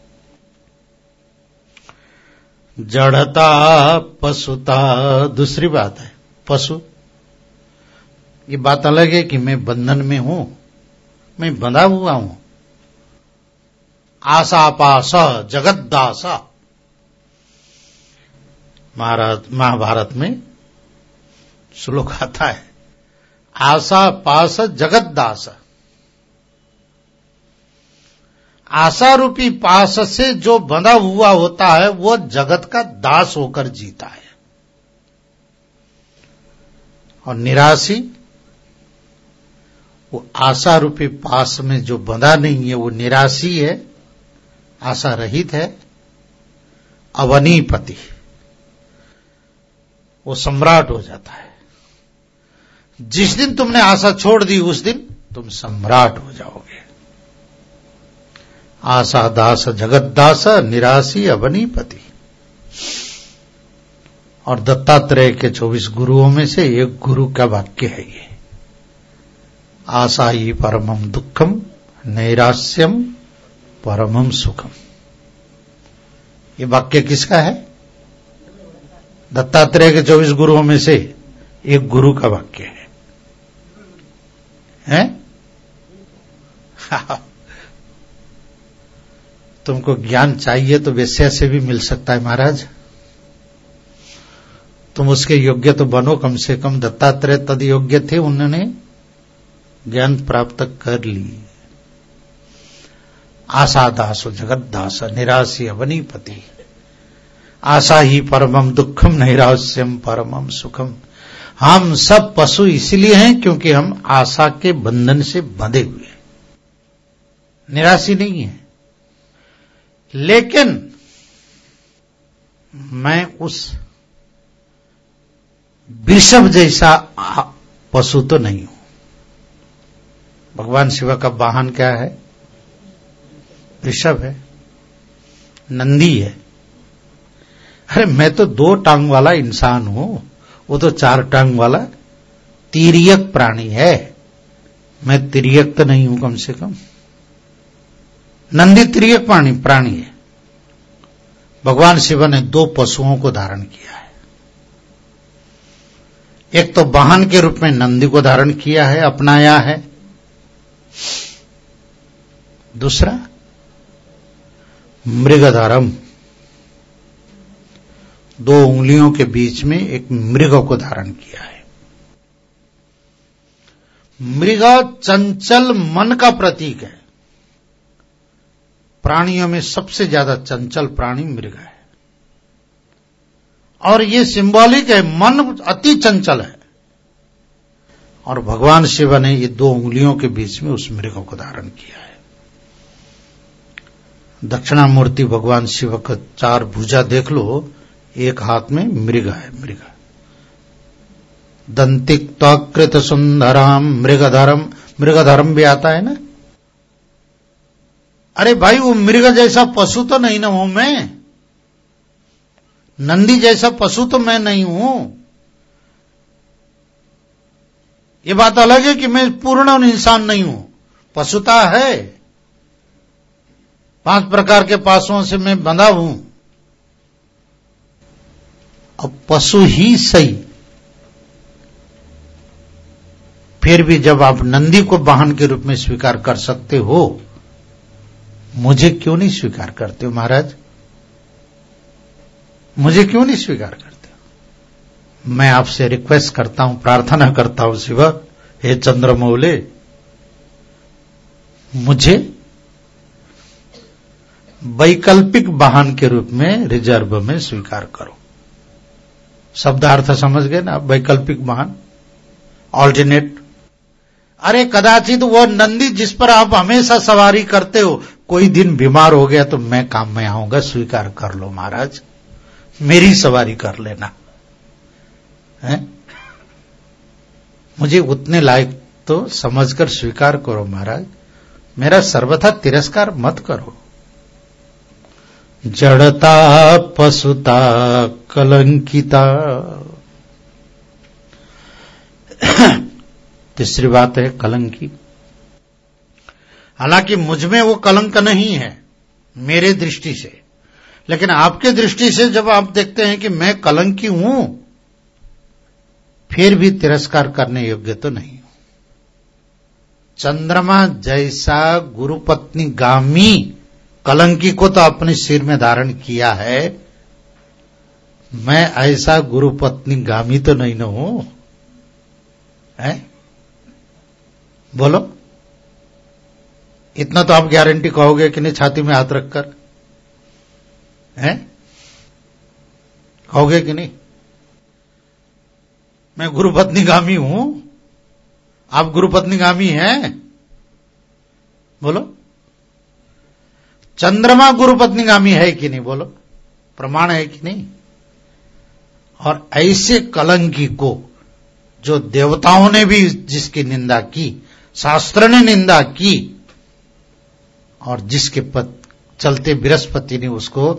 जड़ता पशुता। दूसरी बात है पशु। ये बात अलग है कि मैं बंधन में हूं, मैं बंधा हुआ हूं। आशा पास जगतदास। महाभारत में श्लोक आता है, आशा पास जगतदास। आशा रूपी पास से जो बंधा हुआ होता है वो जगत का दास होकर जीता है। और निराशी, वो आशा रूपी पास में जो बंधा नहीं है वो निराशी है, आशा रहित है, अवनीपति, वो सम्राट हो जाता है। जिस दिन तुमने आशा छोड़ दी उस दिन तुम सम्राट हो जाओगे। आशा दास जगत दास, निराशी अवनीपति। और दत्तात्रेय के 24 गुरुओं में से एक गुरु का वाक्य है ये, आशा ही परमम दुखम नैरास्यम परमम सुखम। ये वाक्य किसका है? दत्तात्रेय के 24 गुरुओं में से एक गुरु का वाक्य है, हैं? तुमको ज्ञान चाहिए तो वेश्या से भी मिल सकता है महाराज, तुम उसके योग्य तो बनो। कम से कम दत्तात्रेय तद योग्य थे, उन्होंने ज्ञान प्राप्त कर ली। आशा दासो जगत दास, निराशी अवनीपति। आशा ही परमम दुखम नैरास्यम परमम सुखम। हम सब पशु इसलिए हैं क्योंकि हम आशा के बंधन से बंधे हुए हैं, निराशी नहीं है। लेकिन मैं उस वृषभ जैसा पशु तो नहीं हूं। भगवान शिव का वाहन क्या है? वृषभ है, नंदी है। अरे मैं तो 2 टांग वाला इंसान हूं, वो तो 4 टांग वाला तिर्यक प्राणी है। मैं तिर्यक तो नहीं हूं कम से कम। नंदी तिर्यक प्राणी है। भगवान शिव ने 2 पशुओं को धारण किया है। एक तो वाहन के रूप में नंदी को धारण किया है, अपनाया है, दूसरा मृगधरम, 2 उंगलियों के बीच में एक मृग को धारण किया है। मृग चंचल मन का प्रतीक है। प्राणियों में सबसे ज्यादा चंचल प्राणी मृग है, और ये सिंबॉलिक है, मन अति चंचल है। और भगवान शिव ने ये 2 उंगलियों के बीच में उस मृग को धारण किया है। दक्षिणामूर्ति भगवान शिव का 4 भुजा देख लो, एक हाथ में मृग है, मृग। दंतिक्त्वाकृत सुंदराम मृगधरम, मृगधरम भी आता है ना। अरे भाई, वो मृग जैसा पशु तो नहीं ना हूं मैं, नंदी जैसा पशु तो मैं नहीं हूं। ये बात अलग है कि मैं पूर्ण इंसान नहीं हूं, पशुता है। 5 प्रकार के पासों से मैं बंधा हूं। अब पशु ही सही, फिर भी जब आप नंदी को वाहन के रूप में स्वीकार कर सकते हो, मुझे क्यों नहीं स्वीकार करते हो महाराज? मुझे क्यों नहीं स्वीकार करते हो? मैं आपसे रिक्वेस्ट करता हूं, प्रार्थना करता हूं, शिव हे चंद्रमौले, मुझे वैकल्पिक वाहन के रूप में रिजर्व में स्वीकार करो। शब्दार्थ समझ गए ना? वैकल्पिक वाहन, ऑल्टरनेट। अरे कदाचित वो नंदी जिस पर आप हमेशा सवारी करते हो कोई दिन बीमार हो गया तो मैं काम में आऊंगा, स्वीकार कर लो महाराज, मेरी सवारी कर लेना है। मुझे उतने लायक तो समझकर स्वीकार करो महाराज, मेरा सर्वथा तिरस्कार मत करो। जड़ता पशुता कलंकिता। तीसरी बात है कलंकी। हालांकि मुझमें वो कलंक नहीं है मेरे दृष्टि से, लेकिन आपके दृष्टि से जब आप देखते हैं कि मैं कलंकी हूं, फिर भी तिरस्कार करने योग्य तो नहीं हूं। चंद्रमा जैसा गुरुपत्नी गामी कलंकी को तो अपने सिर में धारण किया है, मैं ऐसा गुरुपत्नी गामी तो नहीं न हूं, है? बोलो, इतना तो आप गारंटी कहोगे कि नहीं छाती में हाथ रखकर, हैं? कहोगे कि नहीं? मैं गुरुपत्नी गामी हूं, आप गुरुपत्नी गामी हैं? बोलो, चंद्रमा गुरुपत्नी गामी है कि नहीं? बोलो, प्रमाण है कि नहीं? और ऐसे कलंकी को जो देवताओं ने भी जिसकी निंदा की, शास्त्र ने निंदा की, और जिसके चलते बृहस्पति ने उसको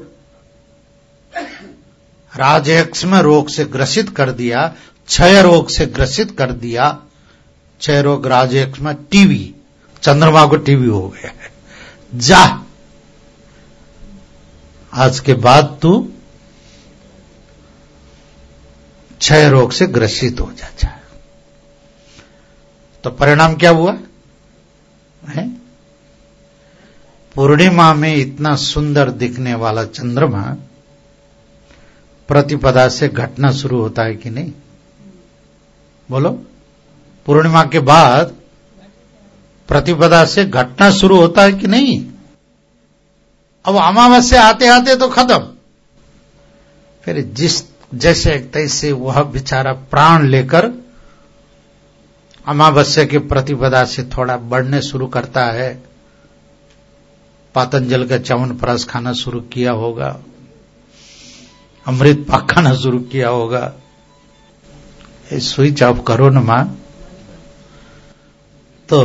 राजयक्ष्मा रोग से ग्रसित कर दिया, क्षय रोग से ग्रसित कर दिया। क्षय रोग, राजयक्ष्मा, टीवी, चंद्रमा को टीवी हो गया है। जा, आज के बाद तू क्षय रोग से ग्रसित हो जा। तो परिणाम क्या हुआ है? पूर्णिमा में इतना सुंदर दिखने वाला चंद्रमा प्रतिपदा से घटना शुरू होता है कि नहीं? बोलो, पूर्णिमा के बाद प्रतिपदा से घटना शुरू होता है कि नहीं? अब अमावस्या आते आते तो खत्म। फिर जिस जैसे तैसे वह बेचारा प्राण लेकर अमावस्या के प्रतिपदा से थोड़ा बढ़ने शुरू करता है। पातंजल का च्यवनप्राश खाना शुरू किया होगा, अमृत पाक खाना शुरू किया होगा। स्विच ऑफ करो न मां। तो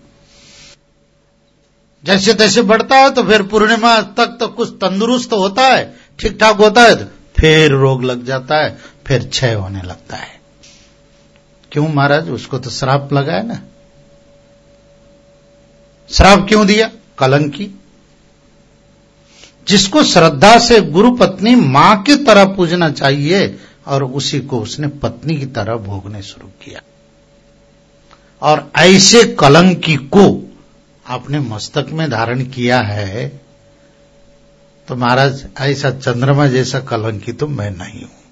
जैसे तैसे बढ़ता है तो फिर पूर्णिमा तक तो कुछ तंदुरुस्त होता है, ठीक ठाक होता है, तो फिर रोग लग जाता है, फिर क्षय होने लगता है। क्यों महाराज? उसको तो श्राप लगा है ना। श्राप क्यों दिया? कलंकी। जिसको श्रद्धा से गुरु पत्नी मां की तरह पूजना चाहिए, और उसी को उसने पत्नी की तरह भोगने शुरू किया। और ऐसे कलंकी को आपने मस्तक में धारण किया है तो महाराज ऐसा चंद्रमा जैसा कलंकी तो मैं नहीं हूं।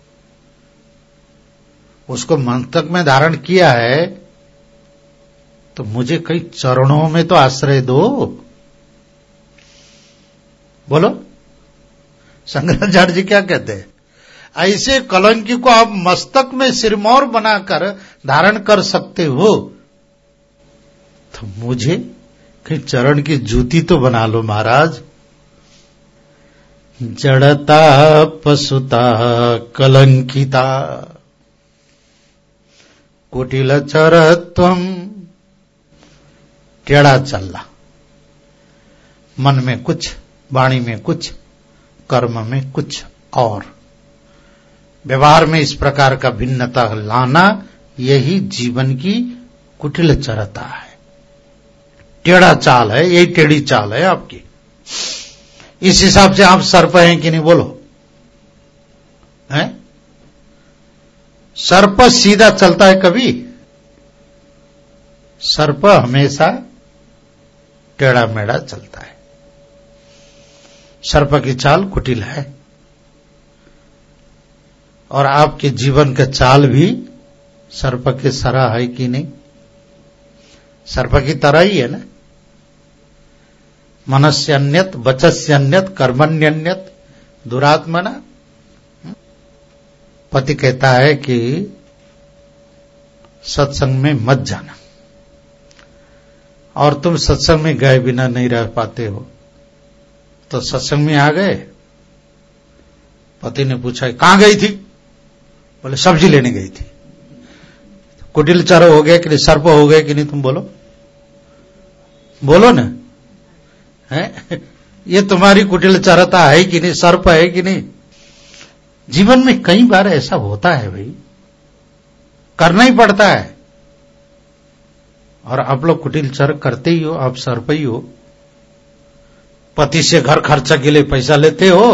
उसको मस्तक में धारण किया है तो मुझे कई चरणों में तो आश्रय दो। बोलो शंकराचार्य जी क्या कहते हैं? ऐसे कलंकी को आप मस्तक में सिरमौर बनाकर धारण कर सकते हो तो मुझे कहीं चरण की जूती तो बना लो महाराज। जड़ता पशुता कलंकिता कुटिल चरत्वम। टेढ़ा चलना, मन में कुछ, वाणी में कुछ, कर्म में कुछ और, व्यवहार में इस प्रकार का भिन्नता लाना, यही जीवन की कुटिल चरता है, टेढ़ा चाल है, यही टेढ़ी चाल है आपकी। इस हिसाब से आप सर्प हैं कि नहीं? बोलो हैं? सर्प सीधा चलता है कभी? सर्प हमेशा टेढ़ा मेढ़ा चलता है। सर्प की चाल कुटिल है और आपके जीवन का चाल भी सर्प के सरा है कि नहीं? सर्प की तरह ही है ना। मनस्यन्यत वचस्यन्यत कर्मण्यन्यत दुरात्मना। पति कहता है कि सत्संग में मत जाना और तुम सत्संग में गए बिना नहीं रह पाते हो तो सत्संग में आ गए। पति ने पूछा कहां गई थी? बोले सब्जी लेने गई थी। कुटिल चारो हो गया कि नहीं? सर्प हो गए कि नहीं? तुम बोलो, बोलो ना है? ये तुम्हारी कुटिल चारता है कि नहीं? सर्प है कि नहीं? जीवन में कई बार ऐसा होता है भाई, करना ही पड़ता है। और आप लोग कुटिल चर करते ही हो, आप सर्प ही हो। पति से घर खर्चा के लिए पैसा लेते हो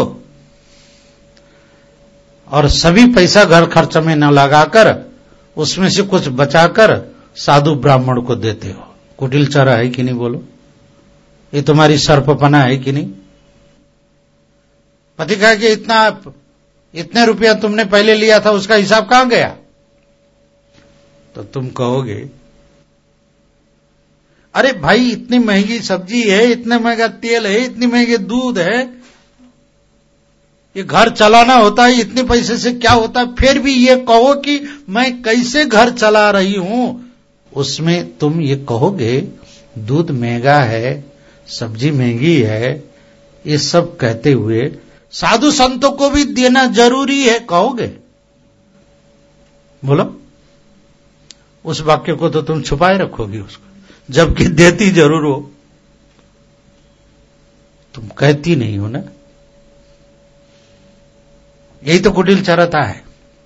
और सभी पैसा घर खर्च में न लगाकर उसमें से कुछ बचाकर साधु ब्राह्मण को देते हो। कुटिल चर है कि नहीं? बोलो, ये तुम्हारी सर्पपना है कि नहीं? पति कहा कि इतने रुपया तुमने पहले लिया था, उसका हिसाब कहां गया? तो तुम कहोगे अरे भाई इतनी महंगी सब्जी है, इतना महंगा तेल है, इतनी महंगे दूध है, ये घर चलाना होता है, इतने पैसे से क्या होता है? फिर भी ये कहो कि मैं कैसे घर चला रही हूं। उसमें तुम ये कहोगे दूध महंगा है, सब्जी महंगी है, ये सब कहते हुए साधु संतों को भी देना जरूरी है कहोगे? बोलो, उस वाक्य को तो तुम छुपाए रखोगी उसको, जबकि देती जरूर हो। तुम कहती नहीं हो ना। यही तो कुटिल चरता है।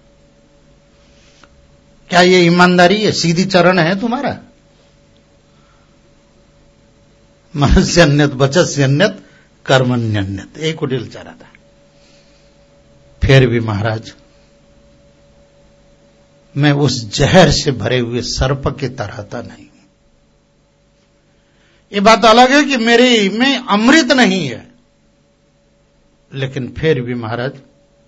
क्या ये ईमानदारी है? सीधी चरण है तुम्हारा? मनस्यन्यत वचस्यन्यत कर्मण्यन्यत, एक कुटिल चरता। फिर भी महाराज मैं उस जहर से भरे हुए सर्प की तरह तो नहीं हूं। ये बात अलग है कि मेरे में अमृत नहीं है, लेकिन फिर भी महाराज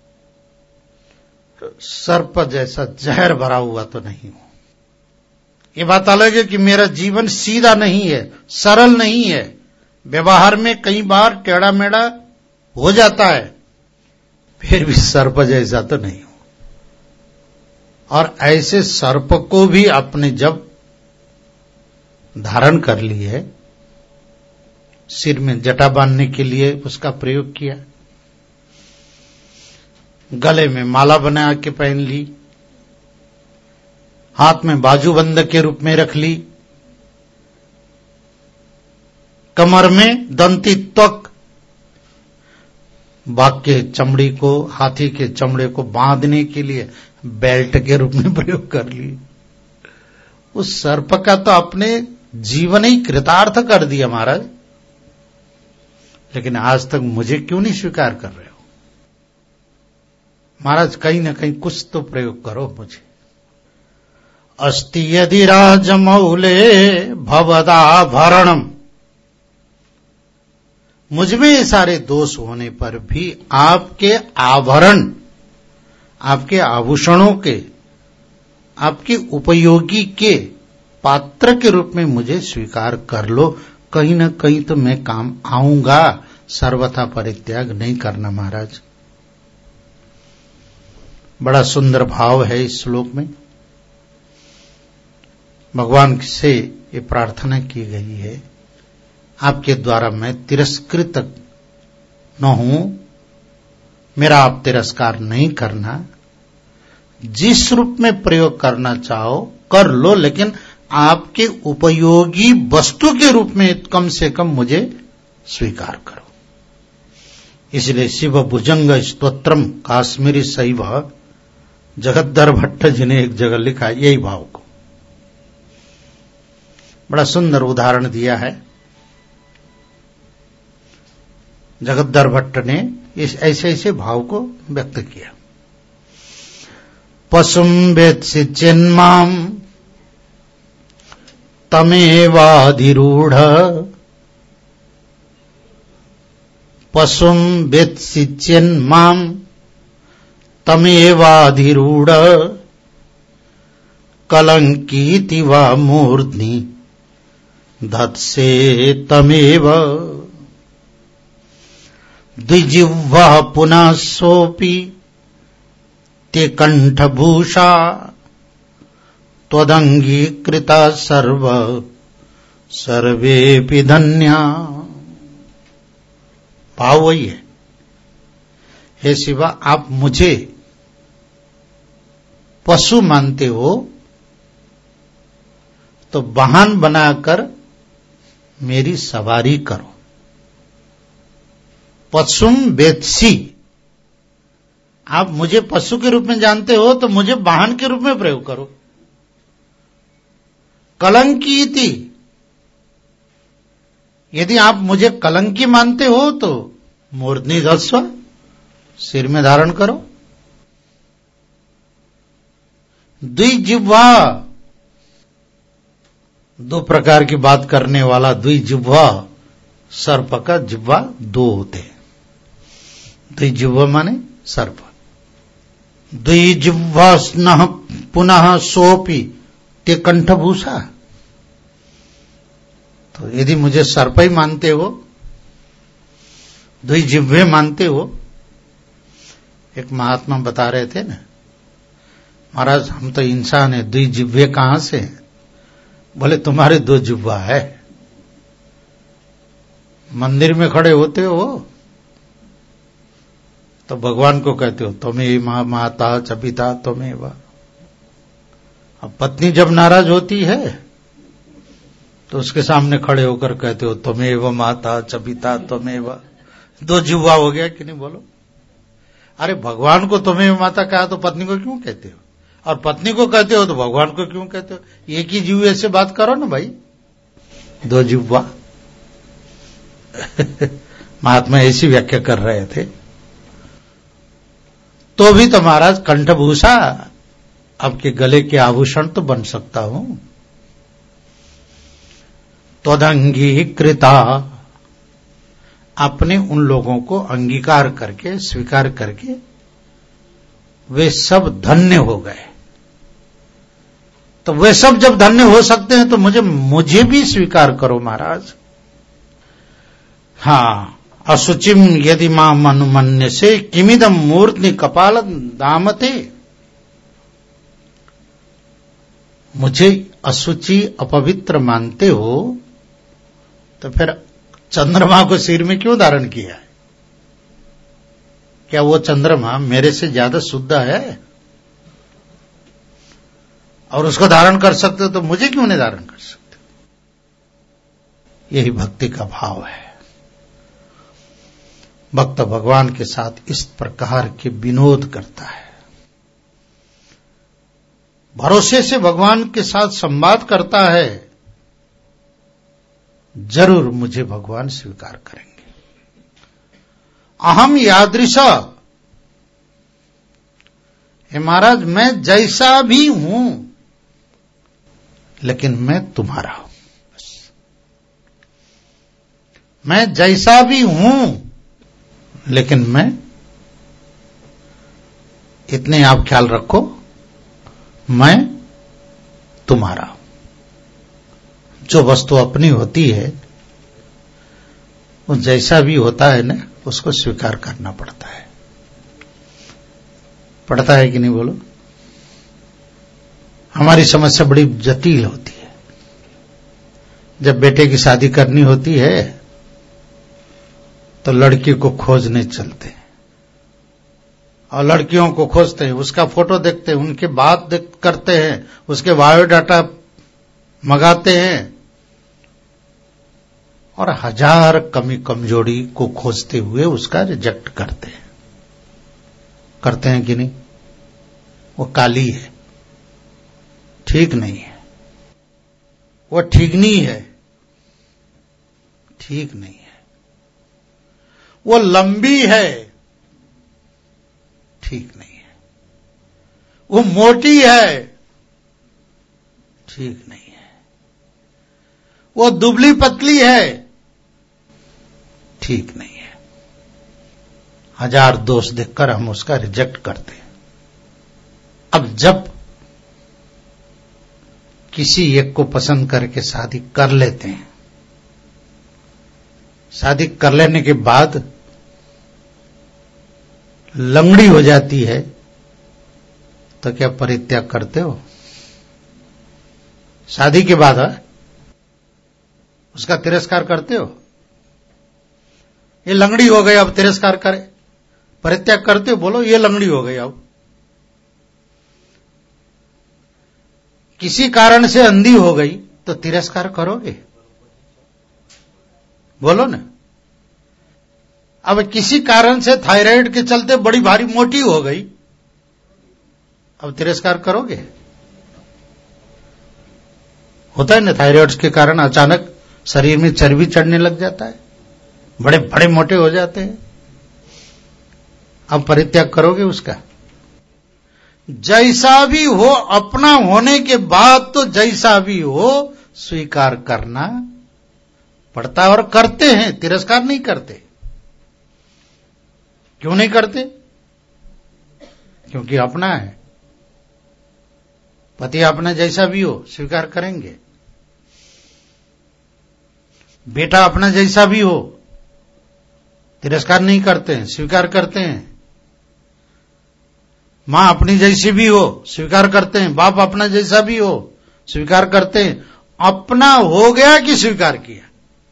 सर्प जैसा जहर भरा हुआ तो नहीं हूं। ये बात अलग है कि मेरा जीवन सीधा नहीं है, सरल नहीं है, व्यवहार में कई बार टेढ़ा मेढ़ा हो जाता है, फिर भी सर्प जैसा तो नहीं हूं। और ऐसे सर्प को भी आपने जब धारण कर लिए, सिर में जटा बांधने के लिए उसका प्रयोग किया, गले में माला बना के पहन ली, हाथ में बाजूबंद के रूप में रख ली, कमर में दंती त्वक, बाघ के चमड़ी को, हाथी के चमड़े को बांधने के लिए बेल्ट के रूप में प्रयोग कर ली। उस सर्प का तो अपने जीवन ही कृतार्थ कर दिया महाराज। लेकिन आज तक मुझे क्यों नहीं स्वीकार कर रहे हो? महाराज कहीं ना कहीं कुछ तो प्रयोग करो मुझे। अस्ति यदि राजमौले भवदाभरणम मुझमें ये सारे दोष होने पर भी आपके आभरण, आपके आभूषणों के, आपके उपयोगी के पात्र के रूप में मुझे स्वीकार कर लो। कहीं न कहीं तो मैं काम आऊंगा, सर्वथा परित्याग नहीं करना महाराज। बड़ा सुंदर भाव है इस श्लोक में। भगवान से ये प्रार्थना की गई है, आपके द्वारा मैं तिरस्कृत न हूं, मेरा आप तिरस्कार नहीं करना। जिस रूप में प्रयोग करना चाहो कर लो, लेकिन आपके उपयोगी वस्तु के रूप में कम से कम मुझे स्वीकार करो। इसलिए शिव भुजंग स्तोत्रम काश्मीरी शैव जगद्दर भट्ट जी ने एक जगह लिखा यही भाव को। बड़ा सुंदर उदाहरण दिया है जगद्दर भट्ट ने, इस ऐसे ऐसे भाव को व्यक्त किया। पशुम वेत्सि चिन्माम तमेवाधिरूढ़, पशुम वेत्सि चिन्माम तमेवाधिरूढ़, कलंकीति वा मूर्ध्नि धत्से तमेव, द्विजिह्वः पुनः सोऽपि ते कंठभूषा, त्वदंगीकृता सर्वेऽपि धन्या। भाव वही है, हे शिवा आप मुझे पशु मानते हो तो वाहन बनाकर मेरी सवारी करो। पशुम वेत्सि, आप मुझे पशु के रूप में जानते हो तो मुझे वाहन के रूप में प्रयोग करो। कलंकीति, यदि आप मुझे कलंकी मानते हो तो मूर्ध्नि धत्स्व, सिर में धारण करो। द्विजिह्वा, दो प्रकार की बात करने वाला द्विजिह्वा, सर्प का जिह्वा दो होते हैं। द्विजिह्वा माने सर्प। द्विजिह्वा स्नः पुनः सोपि ते कंठभूषा, तो यदि मुझे सर्प ही मानते हो, द्विजिह्वे मानते हो। एक महात्मा बता रहे थे ना, महाराज हम तो इंसान है, द्विजिह्वे कहां से? बोले तुम्हारे दो जिह्वा है, मंदिर में खड़े होते हो तो भगवान को कहते हो त्वमेव माता च पिता त्वमेव। अब पत्नी जब नाराज होती है तो उसके सामने खड़े होकर कहते हो त्वमेव माता च पिता त्वमेव। दो जिह्वा हो गया कि नहीं बोलो? अरे भगवान को त्वमेव माता कहा तो पत्नी को क्यों कहते हो, और पत्नी को कहते हो तो भगवान को क्यों कहते हो? एक ही जिह्वे से बात करो ना भाई, दो जिह्वा। महात्मा ऐसी व्याख्या कर रहे थे। तो भी तो महाराज कंठभूषा, आपके गले के आभूषण तो बन सकता हूं। त्वदंगीकृता, आपने उन लोगों को अंगीकार करके, स्वीकार करके वे सब धन्य हो गए। तो वे सब जब धन्य हो सकते हैं तो मुझे भी स्वीकार करो महाराज। हाँ, असुचिम यदि माम अनुमन्य से किमिदम मूर्ध्नि कपाल दामते, मुझे असुचि अपवित्र मानते हो तो फिर चंद्रमा को सिर में क्यों धारण किया है? क्या वो चंद्रमा मेरे से ज्यादा शुद्ध है? और उसको धारण कर सकते हो तो मुझे क्यों नहीं धारण कर सकते? यही भक्ति का भाव है। भक्त भगवान के साथ इस प्रकार के विनोद करता है, भरोसे से भगवान के साथ संवाद करता है, जरूर मुझे भगवान स्वीकार करेंगे। अहम यादृश, हे महाराज मैं जैसा भी हूं लेकिन मैं तुम्हारा हूं। मैं जैसा भी हूं, लेकिन मैं, इतने आप ख्याल रखो, मैं तुम्हारा हूं। जो वस्तु अपनी होती है वो जैसा भी होता है ना, उसको स्वीकार करना पड़ता है कि नहीं बोलो? हमारी समस्या बड़ी जटिल होती है। जब बेटे की शादी करनी होती है तो लड़की को खोजने चलते हैं और लड़कियों को खोजते हैं, उसका फोटो देखते हैं, उनके बात करते हैं, उसके बायोडाटा मंगाते हैं और हजार कमी कमजोरी को खोजते हुए उसका रिजेक्ट करते हैं कि नहीं? वो काली है, ठीक नहीं है, वो ठीक नहीं है, वो लंबी है, ठीक नहीं है, वो मोटी है, ठीक नहीं है, वो दुबली पतली है, ठीक नहीं है। हजार दोष देखकर हम उसका रिजेक्ट करते हैं। अब जब किसी एक को पसंद करके शादी कर लेते हैं, शादी कर लेने के बाद लंगड़ी हो जाती है तो क्या परित्याग करते हो? शादी के बाद उसका तिरस्कार करते हो? ये लंगड़ी हो गई, अब तिरस्कार करे, परित्याग करते हो? बोलो, ये लंगड़ी हो गई, अब किसी कारण से अंधी हो गई तो तिरस्कार करोगे? बोलो ना। अब किसी कारण से थायराइड के चलते बड़ी भारी मोटी हो गई, अब तिरस्कार करोगे? होता है ना, थायराइड के कारण अचानक शरीर में चर्बी चढ़ने लग जाता है, बड़े बड़े मोटे हो जाते हैं, अब परित्याग करोगे उसका? जैसा भी हो, अपना होने के बाद तो जैसा भी हो स्वीकार करना पड़ता है, और करते हैं, तिरस्कार नहीं करते। क्यों नहीं करते? क्योंकि अपना है। पति अपना जैसा भी हो स्वीकार करेंगे, बेटा अपना जैसा भी हो तिरस्कार नहीं करते हैं, स्वीकार करते हैं। मां अपनी जैसी भी हो स्वीकार करते हैं, बाप अपना जैसा भी हो स्वीकार करते हैं। अपना हो गया कि स्वीकार किया।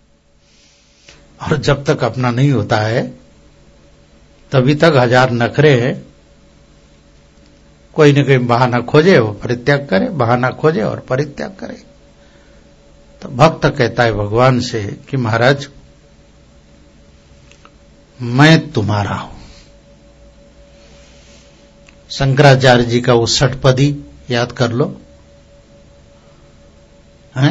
और जब तक अपना नहीं होता है तभी तक हजार नखरे हैं, कोई न कोई बहाना खोजे वो परित्याग करे, बहाना खोजे और परित्याग करे। तो भक्त कहता है भगवान से कि महाराज मैं तुम्हारा हूं। शंकराचार्य जी का वो षटपदी याद कर लो, हैं?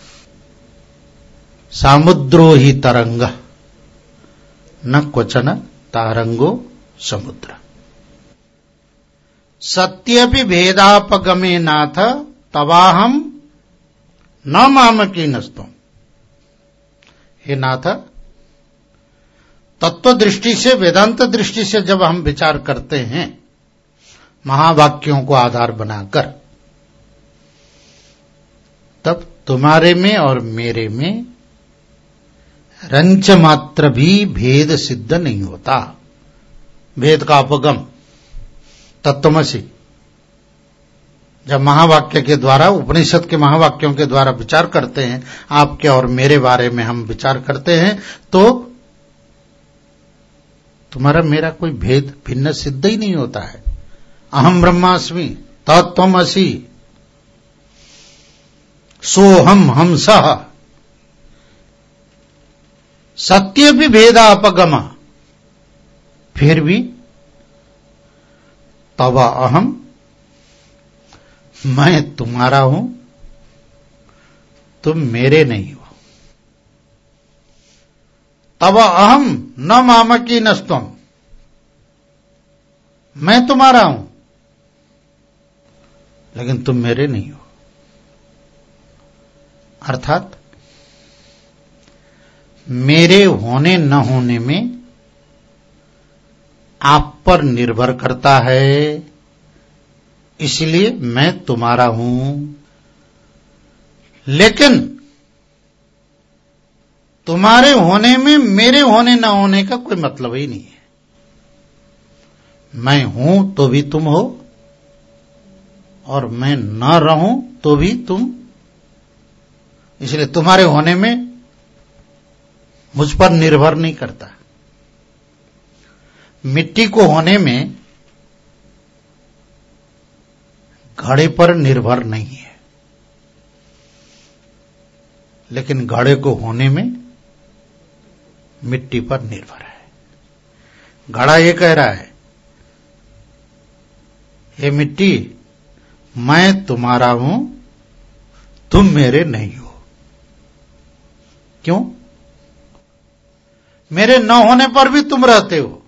सामुद्रो ही तरंग न क्वचन तारंगो समुद्र, सत्यपि भेदापगमे नाथ तवाहम न मामकीनस्तुम। हे नाथ, तत्व दृष्टि से, वेदांत दृष्टि से जब हम विचार करते हैं महावाक्यों को आधार बनाकर, तब तुम्हारे में और मेरे में रंच मात्र भी भेद सिद्ध नहीं होता। भेद का अपगम तत्वमसि, जब महावाक्य के द्वारा, उपनिषद के महावाक्यों के द्वारा विचार करते हैं, आपके और मेरे बारे में हम विचार करते हैं, तो तुम्हारा मेरा कोई भेद भिन्न सिद्ध ही नहीं होता है। अहम ब्रह्मास्मि तत्त्वमसि सोहम हमसः, सत्य भी भेदापगम, फिर भी तव अहम, मैं तुम्हारा हूं, तुम मेरे नहीं हो। तव अहम न मामकी नस्तम, मैं तुम्हारा हूं लेकिन तुम मेरे नहीं हो। अर्थात मेरे होने न होने में आप पर निर्भर करता है, इसलिए मैं तुम्हारा हूं। लेकिन तुम्हारे होने में मेरे होने न होने का कोई मतलब ही नहीं है। मैं हूं तो भी तुम हो, और मैं न रहूं तो भी तुम। इसलिए तुम्हारे होने में मुझ पर निर्भर नहीं करता। मिट्टी को होने में घड़े पर निर्भर नहीं है, लेकिन घड़े को होने में मिट्टी पर निर्भर है। घड़ा ये कह रहा है, हे मिट्टी, मैं तुम्हारा हूं, तुम मेरे नहीं हो। क्यों? मेरे न होने पर भी तुम रहते हो।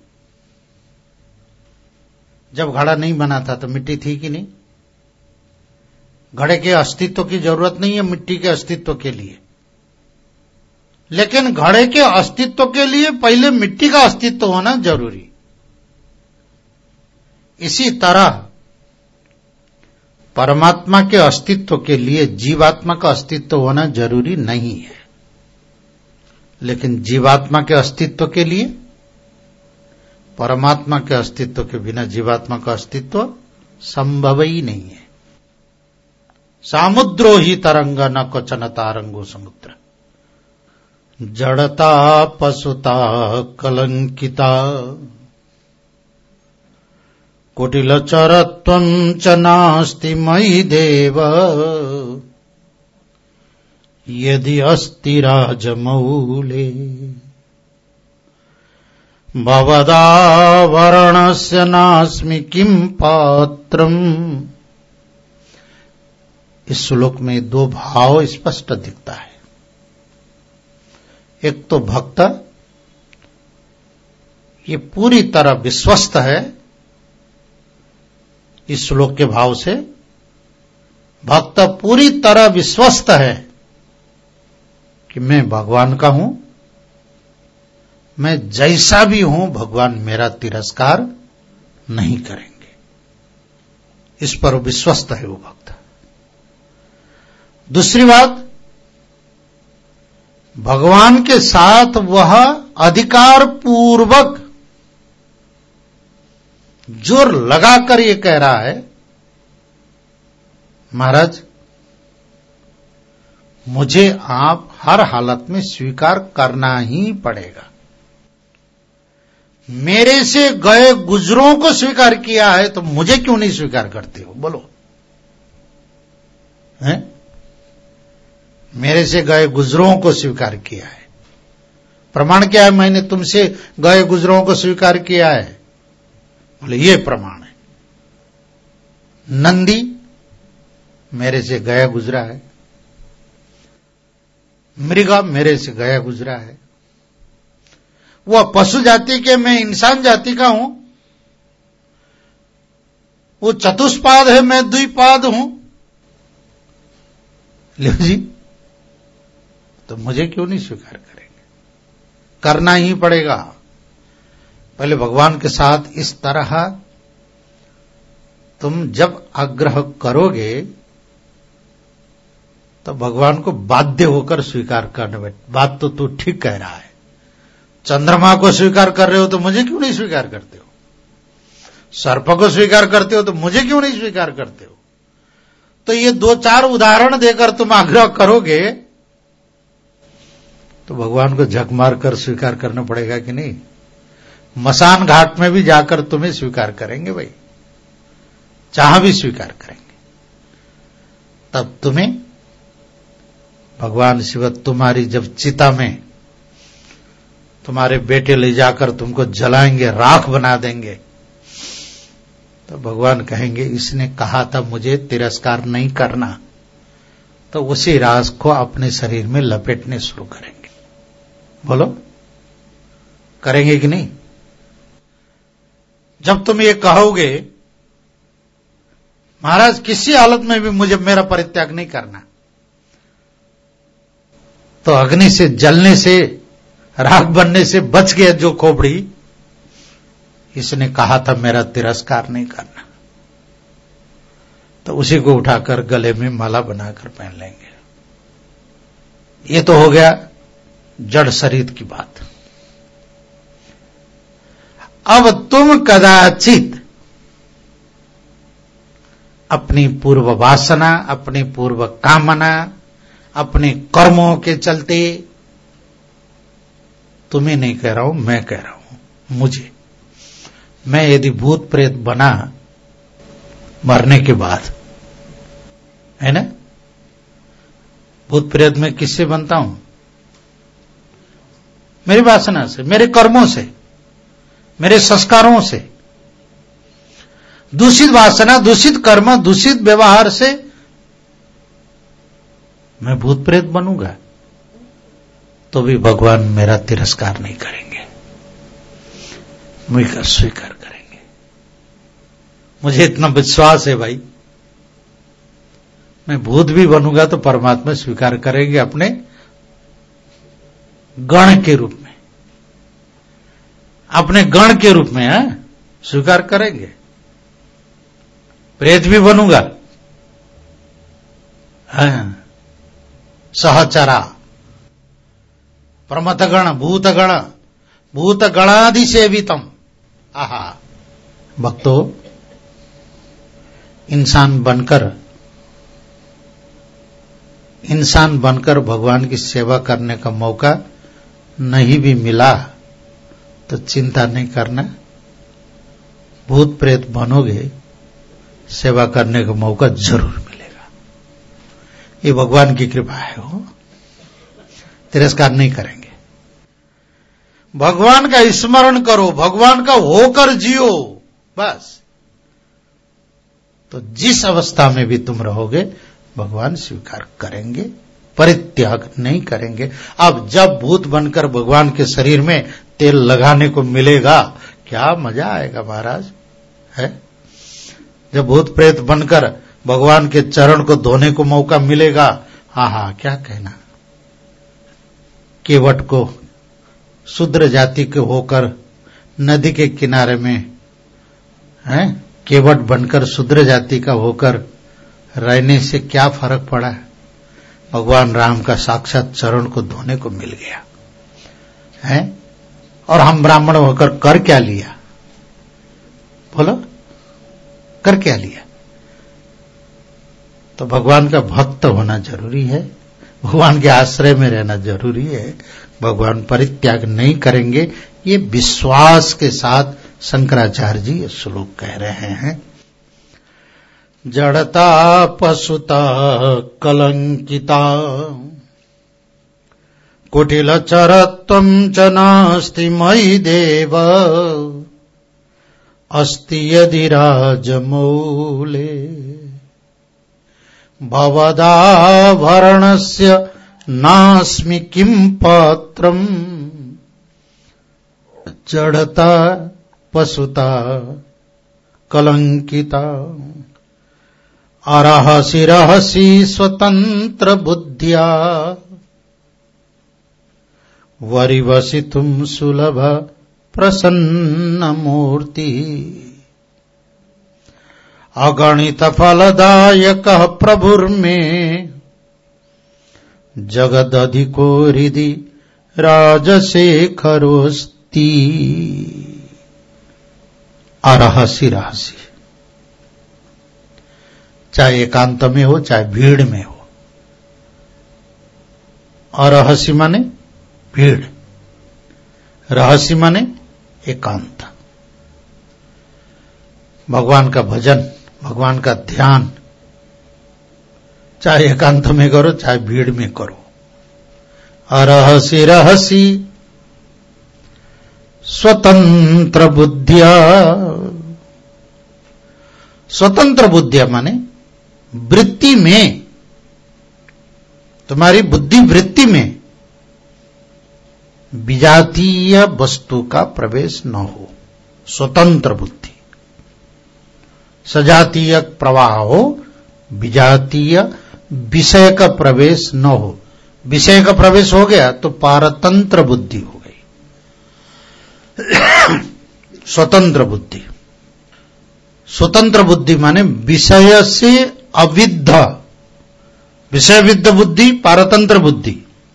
जब घड़ा नहीं बना था तो मिट्टी थी कि नहीं? घड़े के अस्तित्व की जरूरत नहीं है मिट्टी के अस्तित्व के लिए, लेकिन घड़े के अस्तित्व के लिए पहले मिट्टी का अस्तित्व होना जरूरी। इसी तरह परमात्मा के अस्तित्व के लिए जीवात्मा का अस्तित्व होना जरूरी नहीं है, लेकिन जीवात्मा के अस्तित्व के लिए परमात्मा के अस्तित्व के बिना जीवात्मा का अस्तित्व संभव ही नहीं है। सामुद्रो ही तरंग न क्वचन तारंगो समुद्र, जड़ता पशुता कलंकिता, कुटिलचरत्वं च नास्ति मयि देव, यदि अस्ति राजमौले। भवदावरणस्य नास्मि किं पात्रम्। इस श्लोक में दो भाव स्पष्ट दिखता है। एक तो भक्त ये पूरी तरह विश्वस्त है, इस श्लोक के भाव से भक्त पूरी तरह विश्वस्त है कि मैं भगवान का हूं, मैं जैसा भी हूं भगवान मेरा तिरस्कार नहीं करेंगे। इस पर विश्वस्त है वो भक्त। दूसरी बात, भगवान के साथ वह अधिकार पूर्वक जोर लगाकर ये कह रहा है, महाराज मुझे आप हर हालत में स्वीकार करना ही पड़ेगा। मेरे से गए गुजरों को स्वीकार किया है तो मुझे क्यों नहीं स्वीकार करते हो? बोलो, हैं? मेरे से गए गुजरों को स्वीकार किया है। प्रमाण क्या है? मैंने तुमसे गए गुजरों को स्वीकार किया है। बोले ये प्रमाण है। नंदी मेरे से गया गुजरा है, मृगा मेरे से गया गुजरा है। वह पशु जाति के, मैं इंसान जाति का हूं। वो चतुष्पाद है, मैं द्विपाद हूं। लो जी, तो मुझे क्यों नहीं स्वीकार करेंगे? करना ही पड़ेगा। पहले भगवान के साथ इस तरह तुम जब आग्रह करोगे तो भगवान को बाध्य होकर स्वीकार करने। बात तो तू ठीक कह रहा है। चंद्रमा को स्वीकार कर रहे हो तो मुझे क्यों नहीं स्वीकार करते हो? सर्प को स्वीकार करते हो तो मुझे क्यों नहीं स्वीकार करते हो? तो ये दो चार उदाहरण देकर तुम आग्रह करोगे तो भगवान को झक मार कर स्वीकार करना पड़ेगा कि नहीं? मसान घाट में भी जाकर तुम्हें स्वीकार करेंगे भाई, जहां भी स्वीकार करेंगे। तब तुम्हें भगवान शिव तुम्हारी जब चिता में तुम्हारे बेटे ले जाकर तुमको जलाएंगे, राख बना देंगे, तो भगवान कहेंगे इसने कहा था मुझे तिरस्कार नहीं करना, तो उसी राख को अपने शरीर में लपेटने शुरू करेंगे। बोलो, करेंगे कि नहीं? जब तुम ये कहोगे महाराज किसी हालत में भी मुझे मेरा परित्याग नहीं करना, तो अग्नि से जलने से राख बनने से बच गया जो खोपड़ी, इसने कहा था मेरा तिरस्कार नहीं करना, तो उसी को उठाकर गले में माला बनाकर पहन लेंगे। ये तो हो गया जड़ शरीर की बात। अब तुम कदाचित अपनी पूर्व वासना, अपनी पूर्व कामना, अपने कर्मों के चलते, तुम्हें नहीं कह रहा हूं, मैं कह रहा हूं, मुझे, मैं यदि भूत प्रेत बना मरने के बाद, है ना, भूत प्रेत में किससे बनता हूं? मेरी वासना से, मेरे कर्मों से, मेरे संस्कारों से, दूषित वासना, दूषित कर्म, दूषित व्यवहार से मैं भूत प्रेत बनूंगा, तो भी भगवान मेरा तिरस्कार नहीं करेंगे, मुझे स्वीकार करेंगे। मुझे इतना विश्वास है भाई, मैं भूत भी बनूंगा तो परमात्मा स्वीकार करेंगे अपने गण के रूप में, अपने गण के रूप में स्वीकार करेंगे। प्रेत भी बनूंगा, सहचरा, प्रमथगण, भूतगण, भूतगणादिसेवितम। आहा, भक्तों, इंसान बनकर भगवान की सेवा करने का मौका नहीं भी मिला तो चिंता नहीं करना, भूत प्रेत बनोगे, सेवा करने का मौका जरूर मिलेगा। ये भगवान की कृपा है, हो तिरस्कार नहीं करेंगे। भगवान का स्मरण करो, भगवान का होकर जियो, बस। तो जिस अवस्था में भी तुम रहोगे भगवान स्वीकार करेंगे, परित्याग नहीं करेंगे। अब जब भूत बनकर भगवान के शरीर में तेल लगाने को मिलेगा, क्या मजा आएगा महाराज, है? जब भूत प्रेत बनकर भगवान के चरण को धोने को मौका मिलेगा, हा, क्या कहना। केवट को शूद्र जाति के होकर नदी के किनारे में है, केवट बनकर शूद्र जाति का होकर रहने से क्या फर्क पड़ा? भगवान राम का साक्षात चरण को धोने को मिल गया है। और हम ब्राह्मण होकर कर क्या लिया? बोलो, कर क्या लिया? तो भगवान का भक्त होना जरूरी है, भगवान के आश्रय में रहना जरूरी है। भगवान परित्याग नहीं करेंगे, ये विश्वास के साथ शंकराचार्य जी ये श्लोक कह रहे हैं। जड़ता पशुता कलंकिता कुटिल चरत्वं च नास्ति मयि देव अस्ति यदि राजमौले भवदाभरणस्य नास्मि किं पात्रम् जड़ता पशुता कलंकिता अरहसि रहसि स्वतंत्र बुद्धिया वरिवसितुं सुलभ प्रसन्न मूर्ति अगणित फलदायकः प्रभुर्मे जगदधिको हृदि राजशेखरोऽस्ति। अरहसि रहसि, चाहे एकांत में हो चाहे भीड़ में हो। अरहसि माने भीड़, रहस्य माने एकांत। भगवान का भजन, भगवान का ध्यान चाहे एकांत में करो चाहे भीड़ में करो। अरहसि रहसि स्वतंत्र बुद्धिया, स्वतंत्र बुद्धिया माने वृत्ति में, तुम्हारी बुद्धि वृत्ति में विजातीय वस्तु का प्रवेश न हो, स्वतंत्र बुद्धि। सजातीय प्रवाह हो, विजातीय विषय का प्रवेश न हो। विषय का प्रवेश हो गया तो पारतंत्र बुद्धि हो गई। स्वतंत्र बुद्धि। स्वतंत्र बुद्धि माने विषय से अविद्ध, विषय विद्ध बुद्धि पारतंत्र बुद्धि,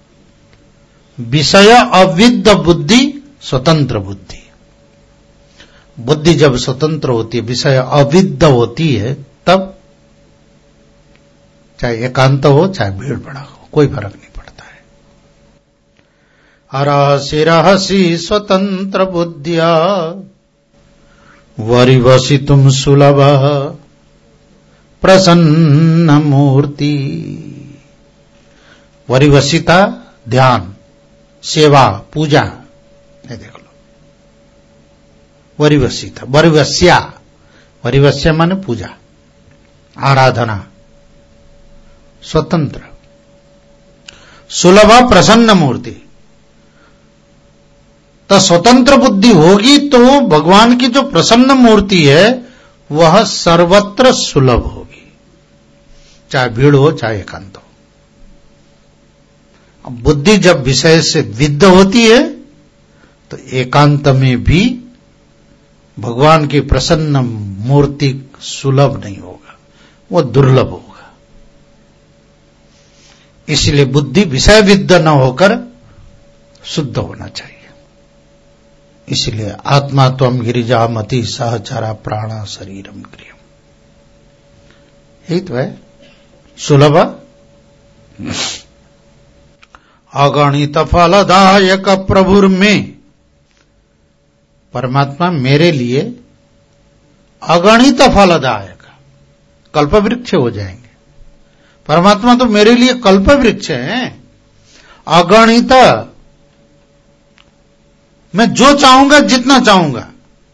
विषय अविद्ध बुद्धि स्वतंत्र बुद्धि। बुद्धि जब स्वतंत्र होती है, विषय अविद्ध होती है, तब चाहे एकांत हो चाहे भीड़ बड़ा हो, कोई फर्क नहीं पड़ता है। अरहसि रहसि स्वतंत्र बुद्धिया वरिवसितुम सुलभ प्रसन्न मूर्ति। वरिवसिता ध्यान, सेवा, पूजा, ये देख लो। वरिवसिता, वरिवस्या, वरिवस्या माने पूजा, आराधना, स्वतंत्र, सुलभ प्रसन्न मूर्ति। तो स्वतंत्र बुद्धि होगी तो भगवान की जो प्रसन्न मूर्ति है वह सर्वत्र सुलभ होगी, चाहे भीड़ हो चाहे एकांत हो। बुद्धि जब विषय से विद्ध होती है तो एकांत में भी भगवान की प्रसन्न मूर्ति सुलभ नहीं होगा, वो दुर्लभ होगा। इसलिए बुद्धि विषय विद्ध न होकर शुद्ध होना चाहिए। इसलिए आत्मा त्वम गिरिजामति सहचरा प्राणा शरीरम क्रियम, यही तो है सुलभ। अगणित फलदायक प्रभुर में, परमात्मा मेरे लिए अगणित फलदायक, कल्प वृक्ष हो जाएंगे। परमात्मा तो मेरे लिए कल्प वृक्ष है, अगणित। मैं जो चाहूंगा, जितना चाहूंगा,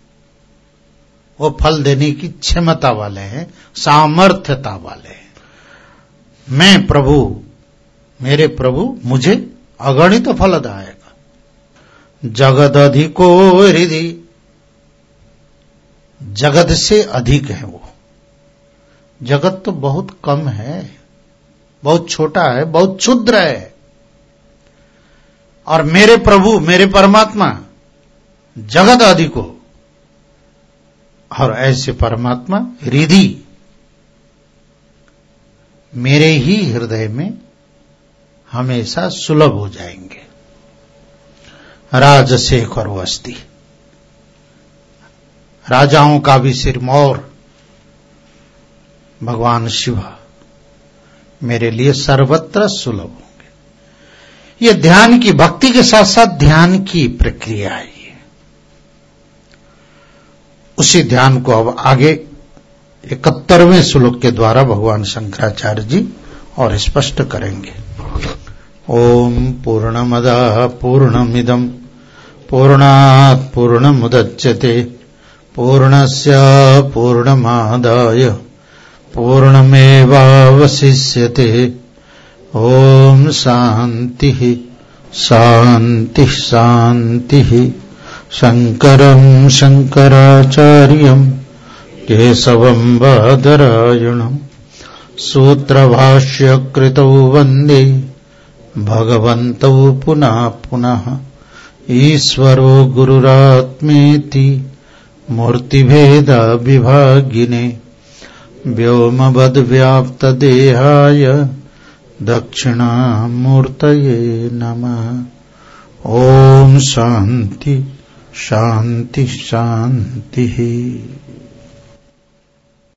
वो फल देने की क्षमता वाले हैं, सामर्थ्यता वाले हैं। मैं प्रभु, मेरे प्रभु मुझे अगणित फलदायक, जगत अधिको हृदि, जगत से अधिक है वो। जगत तो बहुत कम है, बहुत छोटा है, बहुत क्षुद्र है, और मेरे प्रभु, मेरे परमात्मा जगत अधिको, और ऐसे परमात्मा हृदि, मेरे ही हृदय में हमेशा सुलभ हो जाएंगे। राजशेखर वस्ती, राजाओं का भी सिरमौर भगवान शिव मेरे लिए सर्वत्र सुलभ होंगे। ये ध्यान की, भक्ति के साथ साथ ध्यान की प्रक्रिया है। उसी ध्यान को अब आगे 71वें श्लोक के द्वारा भगवान शंकराचार्य जी और स्पष्ट करेंगे। ओम पूर्णमदः पूर्णमिदं पूर्णात् पूर्णमुदच्यते पूर्णस्य पूर्णमादाय पूर्णमेवावशिष्यते। ओम शांति शांति शांति। शंकरं शंकराचार्यं केशवं बादरायणं सूत्रभाष्यकृतौ वन्दे भगवन्तौ पुनः पुनः। ईश्वरो गुरुरात्मेति मूर्तिभेदविभागिने व्योमवद्व्याप्तदेहाय दक्षिणामूर्तये नमः। ओम शांति शांति शांति।